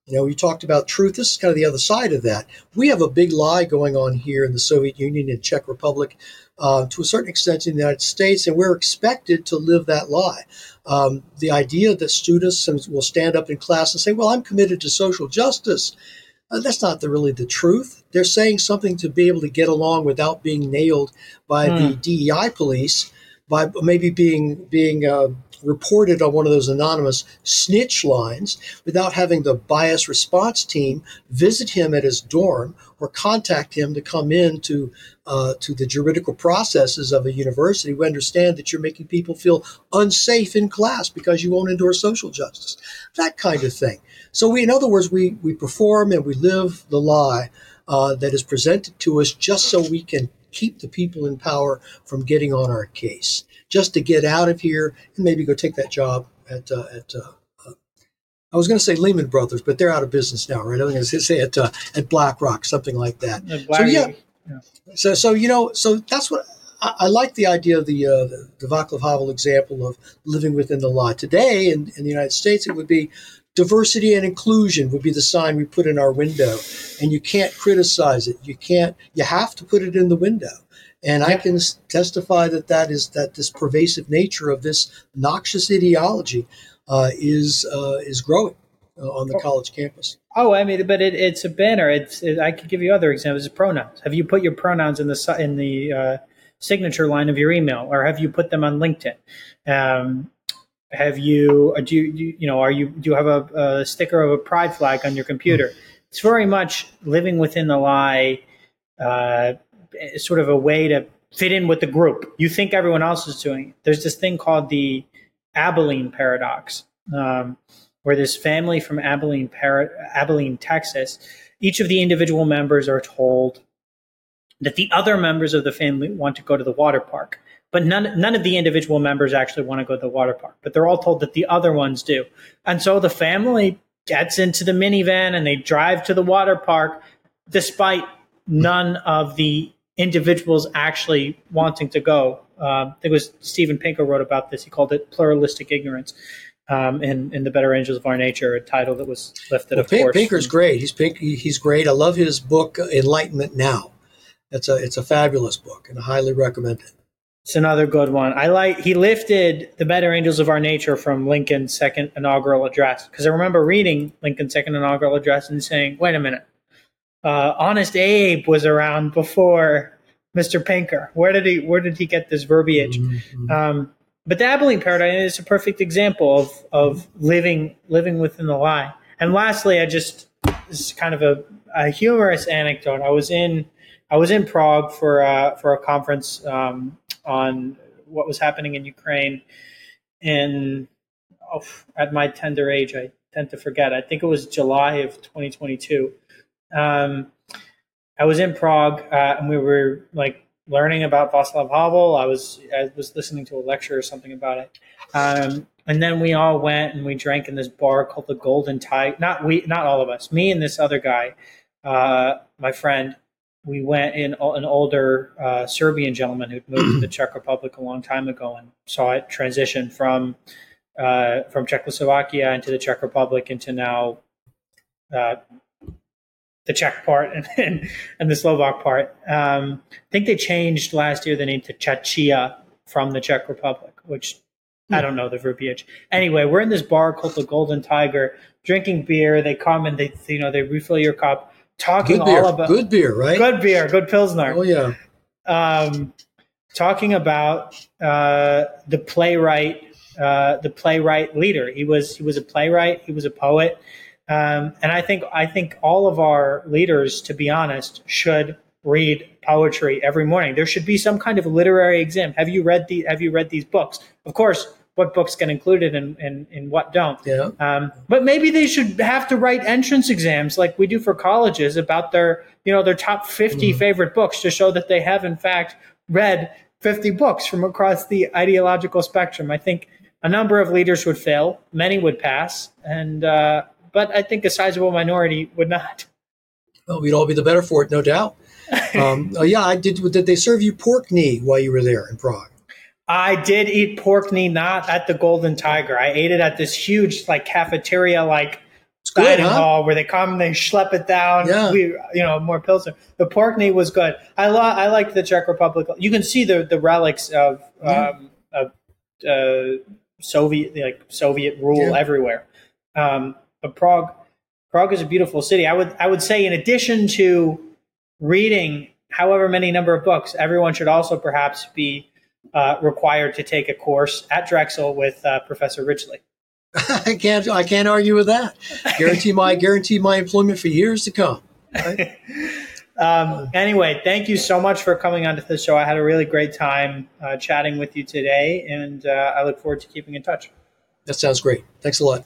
You talked about truth. This is kind of the other side of that. We have a big lie going on here in the Soviet Union and Czech Republic, to a certain extent in the United States, and we're expected to live that lie. The idea that students will stand up in class and say, well, I'm committed to social justice. That's not really the truth. They're saying something to be able to get along without being nailed by the DEI police, by maybe being reported on one of those anonymous snitch lines, without having the bias response team visit him at his dorm or contact him to come in to the juridical processes of a university. We understand that you're making people feel unsafe in class because you won't endorse social justice, that kind of thing. So in other words, we perform and we live the lie that is presented to us just so we can keep the people in power from getting on our case, just to get out of here and maybe go take that job at I was going to say Lehman Brothers, but they're out of business now, right? I was going to say at BlackRock, something like that. So that's what I like, the idea of the Václav Havel example of living within the law. Today in the United States, it would be diversity and inclusion would be the sign we put in our window, and you can't criticize it. You have to put it in the window. And I can testify that this pervasive nature of this noxious ideology is growing on the college campus. Oh, I mean, but it's a banner. I could give you other examples. Pronouns. Have you put your pronouns in the signature line of your email, or have you put them on LinkedIn? Do you have a sticker of a pride flag on your computer? It's very much living within the lie. Sort of a way to fit in with the group. You think everyone else is doing it. There's this thing called the Abilene paradox, where this family from Abilene, Texas, each of the individual members are told that the other members of the family want to go to the water park, but none of the individual members actually want to go to the water park, but they're all told that the other ones do. And so the family gets into the minivan and they drive to the water park, despite none of the individuals actually wanting to go. It was Steven Pinker wrote about this. He called it pluralistic ignorance in The Better Angels of Our Nature, a title that was lifted, of course. Pinker's great. He's great. I love his book, Enlightenment Now. It's a fabulous book, and I highly recommend it. It's another good one. He lifted The Better Angels of Our Nature from Lincoln's second inaugural address, because I remember reading Lincoln's second inaugural address and saying, wait a minute, Honest Abe was around before Mr. Pinker. Where did he get this verbiage? Mm-hmm. But the Abilene paradigm is a perfect example of living within the lie. And lastly, this is kind of a humorous anecdote. I was in Prague for a conference on what was happening in Ukraine. And at my tender age, I tend to forget. I think it was July of 2022. I was in Prague, and we were learning about Václav Havel. I was listening to a lecture or something about it. And then we all went and we drank in this bar called the Golden Tiger. Not all of us. Me and this other guy, my friend. We went in an older Serbian gentleman who'd moved to the Czech Republic a long time ago and saw it transition from Czechoslovakia into the Czech Republic into now the Czech part and the Slovak part. I think they changed last year the name to Czechia from the Czech Republic, which I don't know the verbiage. Anyway, we're in this bar called the Golden Tiger, drinking beer. They come and they refill your cup. Talking all about good beer, right? Good beer, good Pilsner. Oh yeah. Talking about the playwright leader. He was a playwright. He was a poet, and I think all of our leaders, to be honest, should read poetry every morning. There should be some kind of literary exam. Have you read these books? Of course. What books get included and what don't. Yeah. But maybe they should have to write entrance exams like we do for colleges about their top 50 favorite books to show that they have, in fact, read 50 books from across the ideological spectrum. I think a number of leaders would fail. Many would pass. But I think a sizable minority would not. Well, we'd all be the better for it, no doubt. Did they serve you pork knee while you were there in Prague? I did eat pork knee, not at the Golden Tiger. I ate it at this huge cafeteria, it's good, dining huh? hall where they come, they schlep it down. Yeah. More Pilsner. The Porkney was good. I liked the Czech Republic. You can see the relics of Soviet rule everywhere. But Prague is a beautiful city. I would say, in addition to reading however many number of books, everyone should also perhaps be required to take a course at Drexel with Professor Ridgely. I can't argue with that. Guarantee my employment for years to come. Right? Anyway, thank you so much for coming onto the show. I had a really great time chatting with you today, and I look forward to keeping in touch. That sounds great. Thanks a lot.